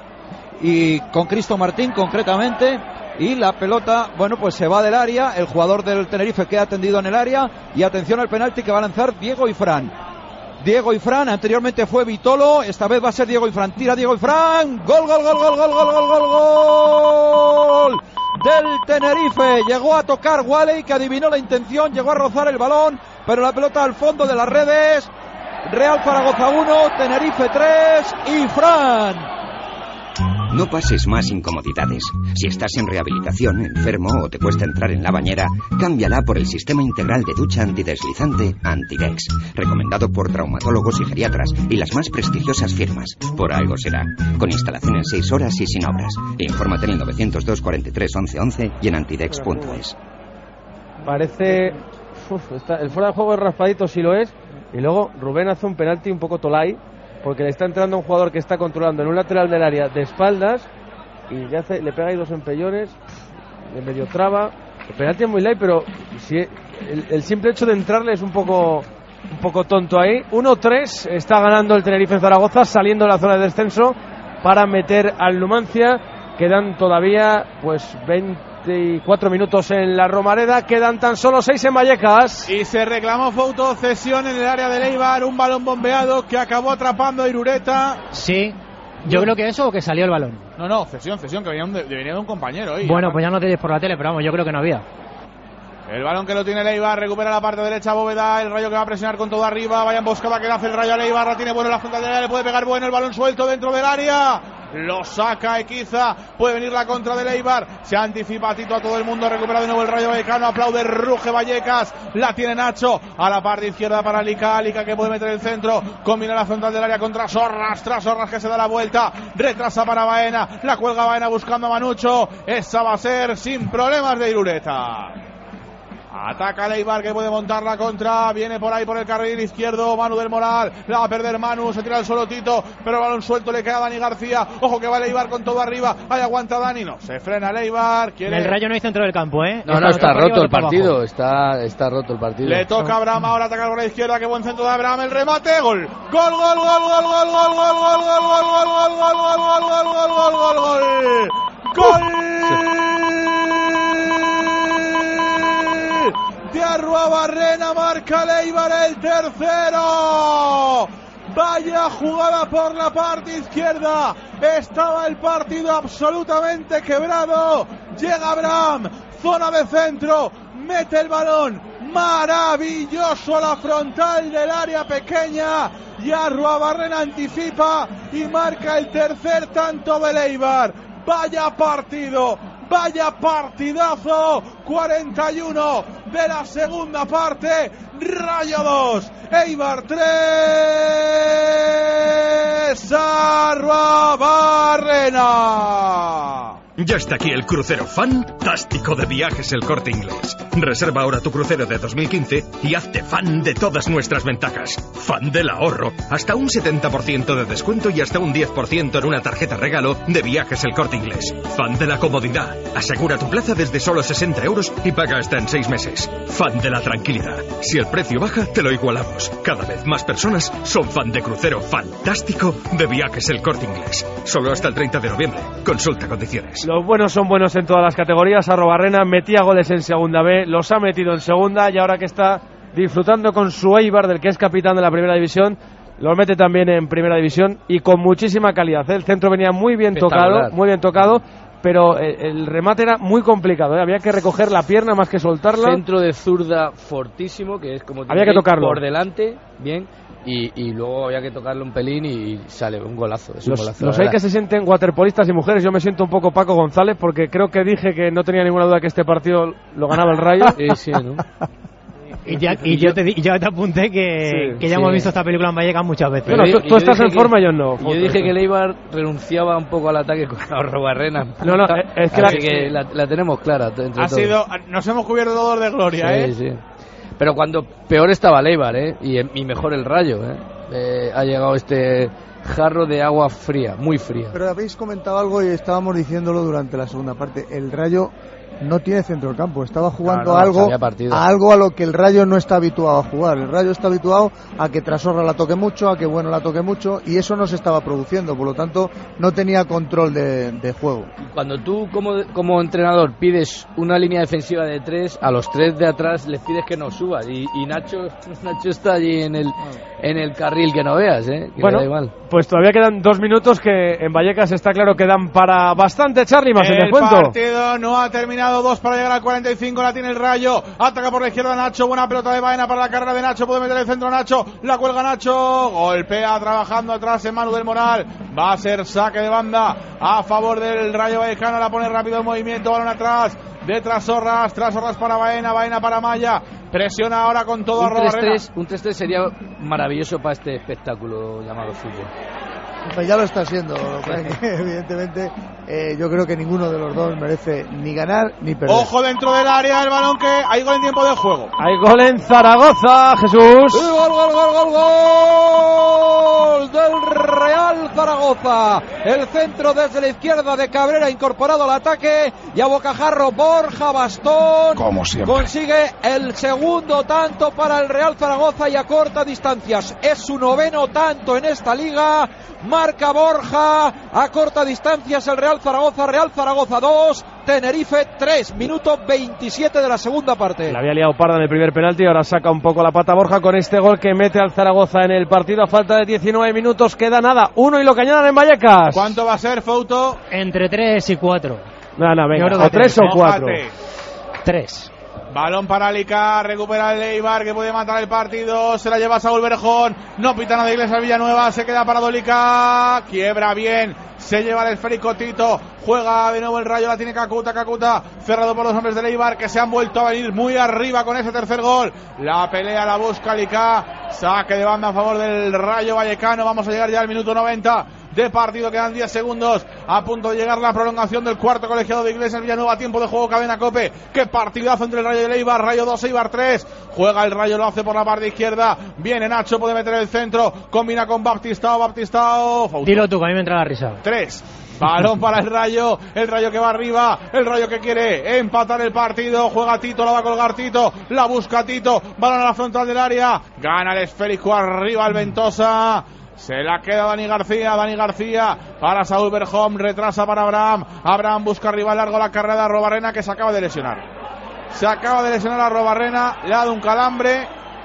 y con Cristo Martín concretamente. Y la pelota, bueno, pues se va del área. El jugador del Tenerife queda tendido en el área. Y atención al penalti que va a lanzar Diego y Fran. Diego y Fran, anteriormente fue Vitolo, esta vez va a ser Diego y Fran, tira Diego y Fran, gol del Tenerife. Llegó a tocar Walley, que adivinó la intención, llegó a rozar el balón, pero la pelota al fondo de las redes. Real Zaragoza 1, Tenerife 3 y Fran. No pases más incomodidades. Si estás en rehabilitación, enfermo o te cuesta entrar en la bañera, cámbiala por el sistema integral de ducha antideslizante Antidex, recomendado por traumatólogos y geriatras y las más prestigiosas firmas. Por algo será. Con instalación en 6 horas y sin obras. Infórmate en el 902 43 11 11 y en antidex.es. Parece... el fuera de juego es raspadito, si lo es. Y luego Rubén hace un penalti un poco tolai, porque le está entrando un jugador que está controlando en un lateral del área de espaldas y le pega ahí 2 empellones, de medio traba. El penalti es muy light, pero si el simple hecho de entrarle es un poco tonto ahí. 1-3, está ganando el Tenerife en Zaragoza, saliendo de la zona de descenso para meter al Numancia. Quedan todavía 24 minutos en la Romareda, quedan tan solo 6 en Vallecas. Y se reclamó cesión en el área de Eibar, un balón bombeado que acabó atrapando a Irureta. Sí, yo creo que eso o que salió el balón. No, cesión, que venía de un compañero. Bueno, pues ya no te des por la tele, pero vamos, yo creo que no había. El balón que lo tiene el Eibar, recupera la parte derecha Bóveda, el Rayo que va a presionar con todo arriba, vaya emboscada que le hace el Rayo al Eibar, la tiene bueno en la frontal del área, le puede pegar bueno, el balón suelto dentro del área, lo saca Equiza, puede venir la contra del Eibar, se anticipa Tito a todo el mundo, recupera de nuevo el Rayo Vallecano, aplaude, ruge Vallecas, la tiene Nacho, a la parte izquierda para Lica que puede meter el centro, combina la frontal del área contra Sorras, tras Sorras que se da la vuelta, retrasa para Baena, la cuelga Baena buscando a Manucho, esa va a ser sin problemas de Irureta. Ataca el Eibar que puede montar la contra, viene por ahí por el carril izquierdo Manu del Moral, la va a perder Manu, se tira el solo Tito, pero el balón suelto le queda a Dani García, ojo que va el Eibar con todo arriba, ahí aguanta Dani, no, se frena el Eibar, el Rayo no hay centro del campo, No, está roto el partido, está roto el partido. Le toca a Abraham ahora atacar por la izquierda, qué buen centro de Abraham, el remate, gol. De Arruabarrena marca el Eibar el tercero. Vaya jugada por la parte izquierda. Estaba el partido absolutamente quebrado. Llega Abraham, zona de centro, mete el balón. Maravilloso a la frontal del área pequeña. Y Arruabarrena anticipa y marca el tercer tanto del Eibar. Vaya partido, vaya partidazo. 41 de la segunda parte. Rayo 2, Eibar 3, Arruabarrena. Ya está aquí el crucero fantástico de Viajes El Corte Inglés. Reserva ahora tu crucero de 2015 y hazte fan de todas nuestras ventajas. Fan del ahorro, hasta un 70% de descuento y hasta un 10% en una tarjeta regalo de Viajes El Corte Inglés. Fan de la comodidad, asegura tu plaza desde solo 60 euros y paga hasta en 6 meses. Fan de la tranquilidad, si el precio baja te lo igualamos. Cada vez más personas son fan de crucero fantástico de Viajes El Corte Inglés. Solo hasta el 30 de noviembre. Consulta condiciones. Los buenos son buenos en todas las categorías. Arruabarrena metía goles en segunda B, los ha metido en segunda y ahora que está disfrutando con su Eibar, del que es capitán de la primera división, los mete también en primera división y con muchísima calidad. El centro venía muy bien tocado, pero el remate era muy complicado, había que recoger la pierna más que soltarla. Centro de zurda fortísimo, que es como había que tocarlo por delante, bien. Y luego había que tocarle un pelín y sale un golazo. Los hay que se sienten waterpolistas y mujeres. Yo me siento un poco Paco González porque creo que dije que no tenía ninguna duda que este partido lo ganaba el Rayo. Sí, ¿no? Y yo te apunté que ya hemos visto esta película en Vallecas muchas veces. Bueno, tú estás en forma y yo no. Yo dije que el Eibar renunciaba un poco al ataque con Arruabarrena. No, es que así que la tenemos clara. Nos hemos cubierto todos de gloria, Sí. Pero cuando peor estaba el Eibar, y mejor el Rayo, ha llegado este jarro de agua fría, muy fría. Pero habéis comentado algo y estábamos diciéndolo durante la segunda parte. El Rayo no tiene centro del campo, estaba jugando algo a lo que el Rayo no está habituado a jugar. El Rayo está habituado a que Trasorra la toque mucho, a que Bueno la toque mucho, y eso no se estaba produciendo, por lo tanto no tenía control de juego. Cuando tú como entrenador pides una línea defensiva de 3, a los 3 de atrás les pides que no suban, y Nacho está allí en en el carril que no veas, que bueno, me da igual. Pues todavía quedan 2 minutos que en Vallecas está claro que dan para bastante, Charly, más el descuento. El partido no ha terminado, 2 para llegar al 45, la tiene el Rayo, ataca por la izquierda Nacho, buena pelota de Baena para la carrera de Nacho, puede meter el centro Nacho, la cuelga Nacho, golpea trabajando atrás en Manu del Moral, va a ser saque de banda a favor del Rayo Vallecano, la pone rápido el movimiento, balón atrás, de Trasorras para Baena, Baena para Maya, presiona ahora con todo a Robarrena. Un 3-3 sería maravilloso para este espectáculo llamado fútbol. Pues ya lo está siendo, evidentemente. Yo creo que ninguno de los dos merece ni ganar ni perder. Ojo dentro del área, el balón, que hay gol en tiempo de juego. Hay gol en Zaragoza, Jesús. Gol del Real Zaragoza. El centro desde la izquierda de Cabrera, incorporado al ataque, y a bocajarro Borja Bastón. Como siempre. Consigue el segundo tanto para el Real Zaragoza y a corta distancias. Es su 9º tanto en esta liga. Marca Borja a corta distancias el Real Zaragoza 2, Tenerife 3, minuto 27 de la segunda parte. La había liado parda en el primer penalti, ahora saca un poco la pata Borja con este gol que mete al Zaragoza en el partido a falta de 19 minutos, queda nada, 1 y lo que añadan en Vallecas. ¿Cuánto va a ser, Fouto? Entre 3 y 4. No, venga, o 3 o 4. 3. Balón para Alicar, recupera el Eibar que puede matar el partido, se la lleva Saúl Berjón, no pita nada Iglesias Villanueva, se queda para Dolica, quiebra bien, se lleva el esférico Tito, juega de nuevo el Rayo, la tiene Kakuta, cerrado por los hombres del Eibar que se han vuelto a venir muy arriba con ese tercer gol, la pelea la busca Alicar, saque de banda a favor del Rayo Vallecano, vamos a llegar ya al minuto 90 de partido, quedan 10 segundos, a punto de llegar la prolongación del cuarto colegiado de Iglesias Villanueva, tiempo de juego, cadena COPE, qué partidazo entre el Rayo y el Eibar, Rayo 2, Eibar 3, juega el Rayo, lo hace por la parte izquierda, viene Nacho, puede meter el centro, combina con Baptistao, dilo tú, que a mí me entra la risa. 3, balón para el Rayo que va arriba, el Rayo que quiere empatar el partido, juega Tito, la va a colgar Tito, la busca Tito, balón a la frontal del área, gana el esférico arriba el Ventosa. Se la queda Dani García para Saúl Berjón, retrasa para Abraham busca rival largo, la carrera de Arrobarrena que se acaba de lesionar a Arrobarrena, le ha dado un calambre.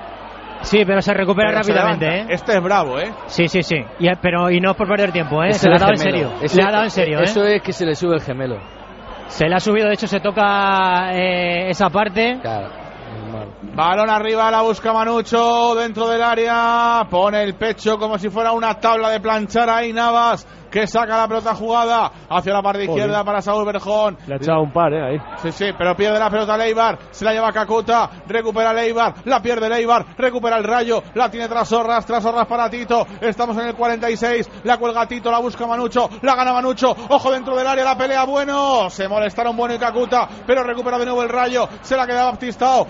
Sí, pero se recupera rápidamente, Este es bravo, Sí, y no es por perder tiempo, Se le ha dado en serio. Eso es que se le sube el gemelo. Se le ha subido, de hecho se toca esa parte. Claro. Balón arriba, la busca Manucho dentro del área, pone el pecho como si fuera una tabla de planchar ahí Navas, que saca la pelota jugada hacia la parte izquierda para Saúl Berjón. Le ha echado un par, ahí. Sí, pero pierde la pelota Leibar, se la lleva Kakuta, recupera Leibar, la pierde Leibar, recupera el Rayo, la tiene Trasorras para Tito, estamos en el 46, la cuelga Tito, la busca Manucho, la gana Manucho, ojo dentro del área, la pelea Bueno, se molestaron Bueno y Kakuta, pero recupera de nuevo el Rayo, se la queda Baptistao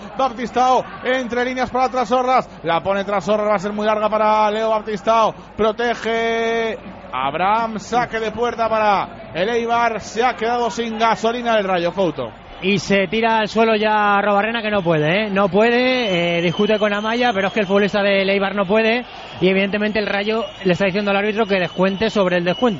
entre líneas para Trasorras, la pone Trasorras, va a ser muy larga para Leo Baptistao, protege Abraham, saque de puerta para el Eibar, se ha quedado sin gasolina el Rayo, Fouto. Y se tira al suelo ya Arrobarrena, que no puede, discute con Amaya, pero es que el futbolista del Eibar no puede, y evidentemente el Rayo le está diciendo al árbitro que descuente sobre el descuento.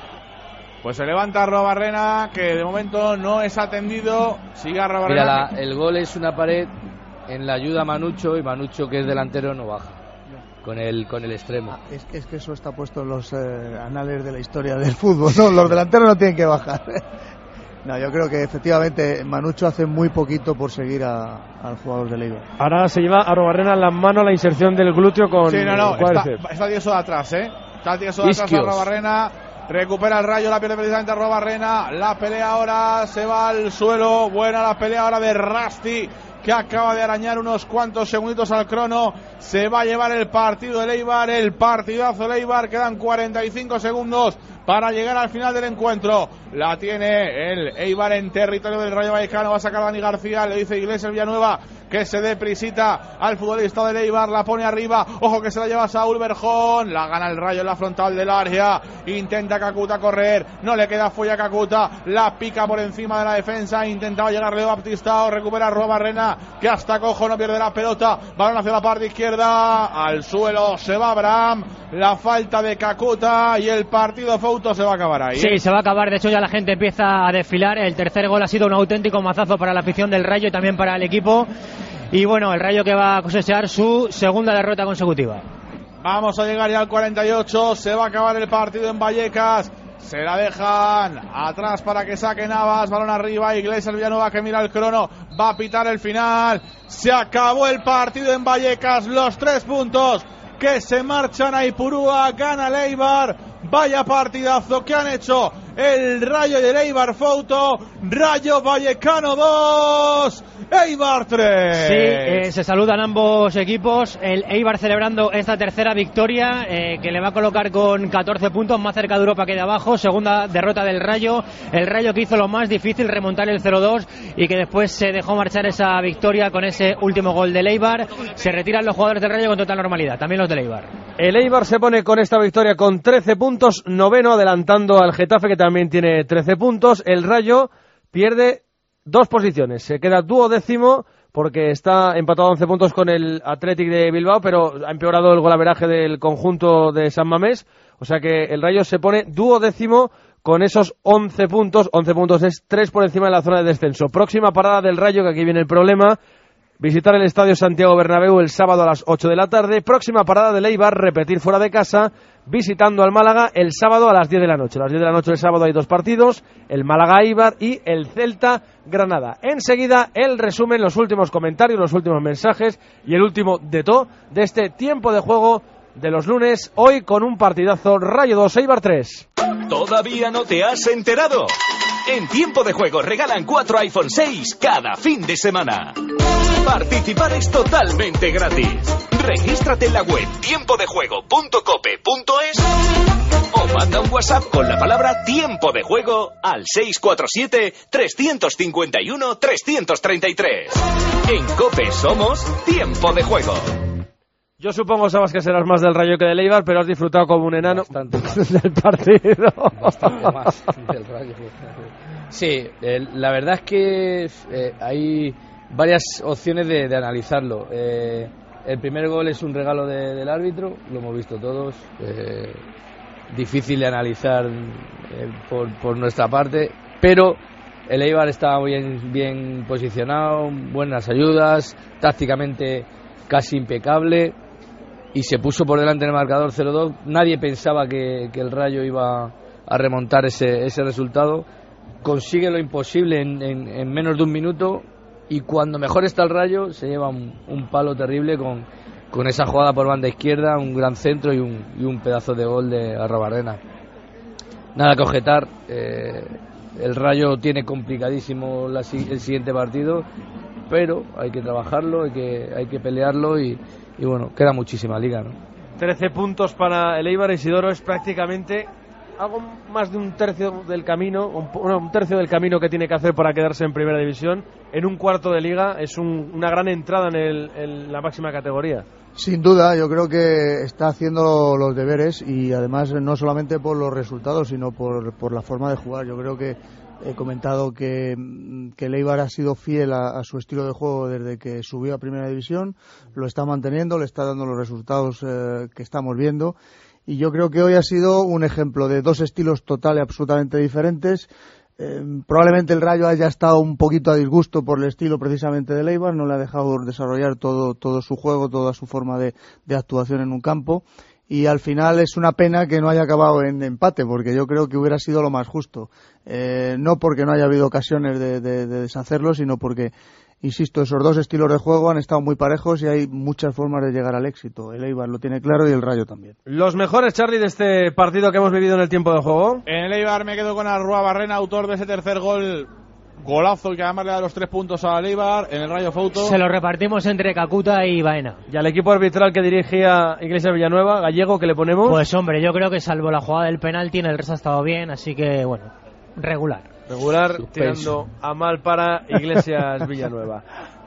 Pues se levanta Arrobarrena, que de momento no es atendido, sigue Arrobarrena. Mira, el gol es una pared en la ayuda a Manucho, y Manucho, que es delantero, no baja con el extremo. Es que eso está puesto en los anales de la historia del fútbol, ¿no? Los delanteros no tienen que bajar. No, yo creo que efectivamente Manucho hace muy poquito por seguir al jugador del Eibar. Ahora se lleva a Arrobarrena en la mano la inserción del glúteo con... Sí, está tieso de atrás, Está tieso de atrás Arrobarrena. Recupera el Rayo, la pierde precisamente Arrobarrena. La pelea ahora se va al suelo. Buena la pelea ahora de Rasti, que acaba de arañar unos cuantos segunditos al crono. Se va a llevar el partido del Eibar, el partidazo del Eibar. Quedan 45 segundos para llegar al final del encuentro. La tiene el Eibar en territorio del Rayo Vallecano. Va a sacar Dani García, le dice Iglesias Villanueva que se dé prisita al futbolista del Eibar, la pone arriba, ojo que se la lleva Saúl Berjón, la gana el Rayo en la frontal del área, intenta Kakuta correr, no le queda folla a Kakuta, la pica por encima de la defensa, intentaba llegar Leo Baptistao, recupera Arrobarrena, que hasta cojo no pierde la pelota, balón hacia la parte izquierda, al suelo se va Abraham, la falta de Kakuta y el partido Fouto se va a acabar ahí. Sí, se va a acabar, de hecho ya la gente empieza a desfilar, el tercer gol ha sido un auténtico mazazo para la afición del Rayo y también para el equipo. Y bueno, el Rayo que va a cosechar su segunda derrota consecutiva. Vamos a llegar ya al 48. Se va a acabar el partido en Vallecas. Se la dejan atrás para que saque Navas. Balón arriba. Iglesias Villanueva que mira el crono. Va a pitar el final. Se acabó el partido en Vallecas. Los 3 puntos que se marchan a Ipurúa. Gana el Eibar. Vaya partidazo que han hecho el Rayo y el Eibar Fouto. Rayo Vallecano 2, Eibar 3. Sí, se saludan ambos equipos. El Eibar celebrando esta tercera victoria que le va a colocar con 14 puntos, más cerca de Europa que de abajo. Segunda derrota del Rayo. El Rayo que hizo lo más difícil, remontar el 0-2, y que después se dejó marchar esa victoria con ese último gol del Eibar. Se retiran los jugadores del Rayo con total normalidad, también los del Eibar. El Eibar se pone con esta victoria con 13 puntos, noveno, adelantando al Getafe, que también tiene 13 puntos. El Rayo pierde 2 posiciones, se queda 12º porque está empatado a 11 puntos con el Athletic de Bilbao, pero ha empeorado el golaveraje del conjunto de San Mamés, o sea que el Rayo se pone 12º con esos 11 puntos. 11 puntos es 3 por encima de la zona de descenso. Próxima parada del Rayo, que aquí viene el problema: visitar el Estadio Santiago Bernabéu el sábado a las 8 de la tarde. Próxima parada del Eibar, repetir fuera de casa, visitando al Málaga el sábado a las 10 de la noche. A las 10 de la noche el sábado hay 2 partidos, el Málaga-Eibar y el Celta-Granada. Enseguida el resumen, los últimos comentarios, los últimos mensajes y el último de todo de este tiempo de juego de los lunes, hoy con un partidazo: Rayo 2, Eibar 3. ¿Todavía no te has enterado? En Tiempo de Juego regalan 4 iPhone 6 cada fin de semana. Participar es totalmente gratis. Regístrate en la web tiempodejuego.cope.es o manda un WhatsApp con la palabra Tiempo de Juego al 647-351-333. En Cope somos Tiempo de Juego. Yo supongo, Sabas, que serás más del Rayo que del Eibar, pero has disfrutado como un enano del partido. Bastante más del Rayo. Sí, la verdad es que hay varias opciones de analizarlo. El primer gol es un regalo del árbitro, lo hemos visto todos. Difícil de analizar por nuestra parte, pero el Eibar estaba bien posicionado, buenas ayudas, tácticamente casi impecable, y se puso por delante en el marcador 0-2. Nadie pensaba que el Rayo iba a remontar ese resultado. Consigue lo imposible en menos de un minuto, y cuando mejor está el Rayo se lleva un palo terrible con esa jugada por banda izquierda, un gran centro y un pedazo de gol de Arrobarrena. Nada que objetar. El Rayo tiene complicadísimo el siguiente partido, pero hay que trabajarlo, hay que pelearlo, y bueno, queda muchísima liga, ¿no? 13 puntos para el Eibar. Isidoro, es prácticamente algo más de un tercio del camino, un tercio del camino que tiene que hacer para quedarse en primera división. En un cuarto de liga es una gran entrada en la máxima categoría. Sin duda, yo creo que está haciendo los deberes, y además no solamente por los resultados, sino por la forma de jugar. Yo creo que he comentado que el Eibar ha sido fiel a su estilo de juego desde que subió a primera división, lo está manteniendo, le está dando los resultados que estamos viendo, y yo creo que hoy ha sido un ejemplo de 2 estilos total y absolutamente diferentes. Probablemente el Rayo haya estado un poquito a disgusto por el estilo precisamente del Eibar, no le ha dejado desarrollar todo su juego, toda su forma de actuación en un campo, y al final es una pena que no haya acabado en empate, porque yo creo que hubiera sido lo más justo, no porque no haya habido ocasiones de deshacerlo, sino porque, insisto, esos 2 estilos de juego han estado muy parejos y hay muchas formas de llegar al éxito. El Eibar lo tiene claro y el Rayo también. Los mejores, Charlie, de este partido que hemos vivido en el tiempo de juego. En el Eibar me quedo con Arruabarrena, autor de ese tercer gol. Golazo, y que además le da los 3 puntos al Eibar. En el Rayo Fouto se lo repartimos entre Kakuta y Baena. Y al equipo arbitral que dirigía Iglesias Villanueva, Gallego, ¿qué le ponemos? Pues hombre, yo creo que salvo la jugada del penalti, en el resto ha estado bien, así que bueno, regular, tirando a mal para Iglesias Villanueva.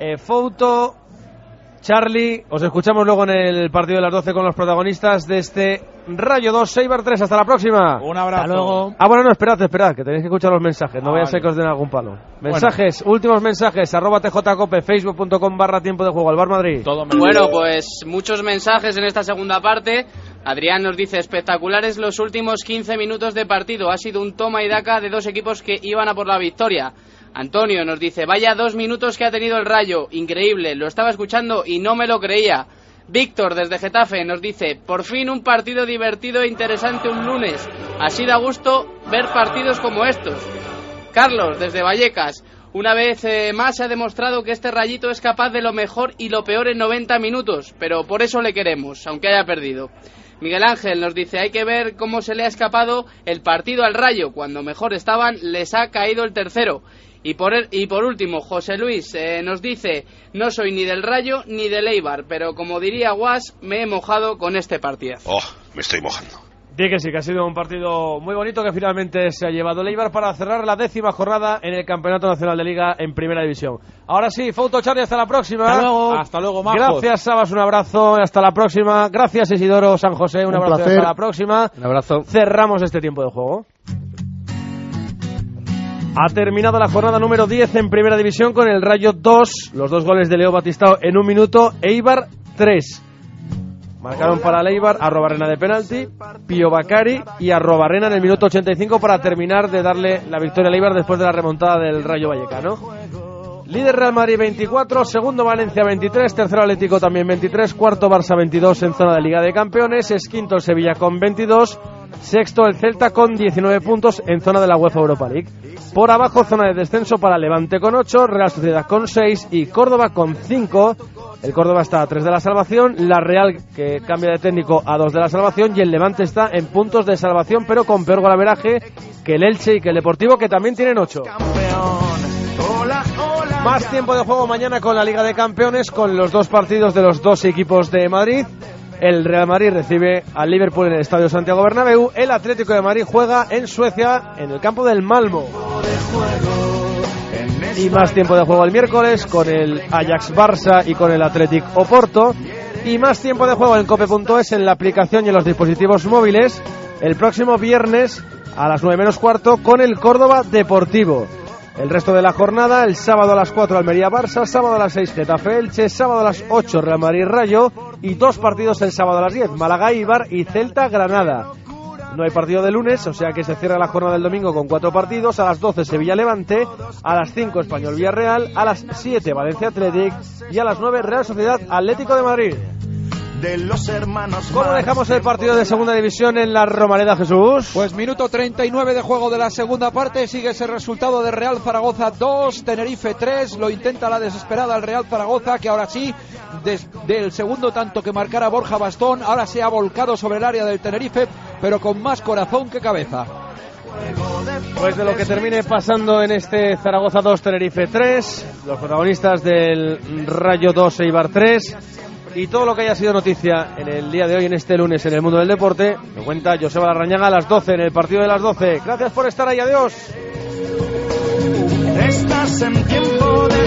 Fouto, Charlie, os escuchamos luego en el partido de las 12 con los protagonistas de este Rayo 2, Eibar 3. Hasta la próxima. Un abrazo. Hasta luego. Bueno, no, esperad, que tenéis que escuchar los mensajes. No vaya a ser que os den algún palo. Mensajes, últimos mensajes, @TJCope, facebook.com/tiempo de juego, Alvar Madrid. Bueno, pues muchos mensajes en esta segunda parte. Adrián nos dice: espectaculares los últimos 15 minutos de partido. Ha sido un toma y daca de 2 equipos que iban a por la victoria. Antonio nos dice: vaya 2 minutos que ha tenido el Rayo, increíble, lo estaba escuchando y no me lo creía. Víctor desde Getafe nos dice: por fin un partido divertido e interesante un lunes. Así da gusto ver partidos como estos. Carlos desde Vallecas: una vez más se ha demostrado que este Rayito es capaz de lo mejor y lo peor en 90 minutos, pero por eso le queremos, aunque haya perdido. Miguel Ángel nos dice: hay que ver cómo se le ha escapado el partido al Rayo. Cuando mejor estaban, les ha caído el tercero. Y por último, José Luis nos dice: no soy ni del Rayo ni del Eibar, pero como diría Guas, me he mojado con este partidazo. Oh, me estoy mojando. Di que sí, que ha sido un partido muy bonito que finalmente se ha llevado el Eibar para cerrar la 10ª jornada en el Campeonato Nacional de Liga en Primera División. Ahora sí, Fouto, Charlie, hasta la próxima. Hasta luego, majos. Gracias, Sabas, un abrazo, hasta la próxima. Gracias, Isidoro, San José, un abrazo, placer. hasta la próxima. Un abrazo. Cerramos este tiempo de juego. Ha terminado la jornada número 10 en Primera División con el Rayo 2, los 2 goles de Leo Batistao en 1 minuto, Eibar 3. Marcaron para el Eibar Arrobarrena de penalti, Pío Bacari y Arrobarrena en el minuto 85 para terminar de darle la victoria al Eibar después de la remontada del Rayo Vallecano. Líder Real Madrid 24, segundo Valencia 23, tercero Atlético también 23, cuarto Barça 22 en zona de Liga de Campeones, es quinto el Sevilla con 22, sexto el Celta con 19 puntos en zona de la UEFA Europa League. Por abajo zona de descenso para Levante con 8, Real Sociedad con 6 y Córdoba con 5. El Córdoba está a 3 de la salvación, la Real que cambia de técnico a 2 de la salvación y el Levante está en puntos de salvación pero con peor golaveraje que el Elche y que el Deportivo, que también tienen 8. Más tiempo de juego mañana con la Liga de Campeones, con los 2 partidos de los 2 equipos de Madrid. El Real Madrid recibe al Liverpool en el Estadio Santiago Bernabéu. El Atlético de Madrid juega en Suecia en el campo del Malmö. Y más tiempo de juego el miércoles con el Ajax Barça y con el Athletic Oporto. Y más tiempo de juego en Cope.es, en la aplicación y en los dispositivos móviles, el próximo viernes a las 9 menos cuarto con el Córdoba Deportivo. El resto de la jornada: el sábado a las 4 Almería Barça, sábado a las 6 Getafe Elche, sábado a las 8 Real Madrid Rayo y 2 partidos el sábado a las 10, Málaga Eibar y Celta Granada. No hay partido de lunes, o sea que se cierra la jornada del domingo con 4 partidos: a las 12 Sevilla Levante, a las 5 Español Villarreal, a las 7 Valencia Athletic y a las 9 Real Sociedad Atlético de Madrid. De los hermanos. ¿Cómo dejamos el partido de segunda división en la Romareda, Jesús? Pues minuto 39 de juego de la segunda parte. Sigue ese resultado de Real Zaragoza 2, Tenerife 3. Lo intenta la desesperada el Real Zaragoza, que ahora sí, desde el segundo tanto que marcara Borja Bastón, ahora se ha volcado sobre el área del Tenerife, pero con más corazón que cabeza. Pues de lo que termine pasando en este Zaragoza 2, Tenerife 3, los protagonistas del Rayo 2, Eibar 3... y todo lo que haya sido noticia en el día de hoy, en este lunes, en el mundo del deporte, me cuenta Joseba Larrañaga a las 12 en el partido de las 12. Gracias por estar ahí, adiós. Estás en tiempo de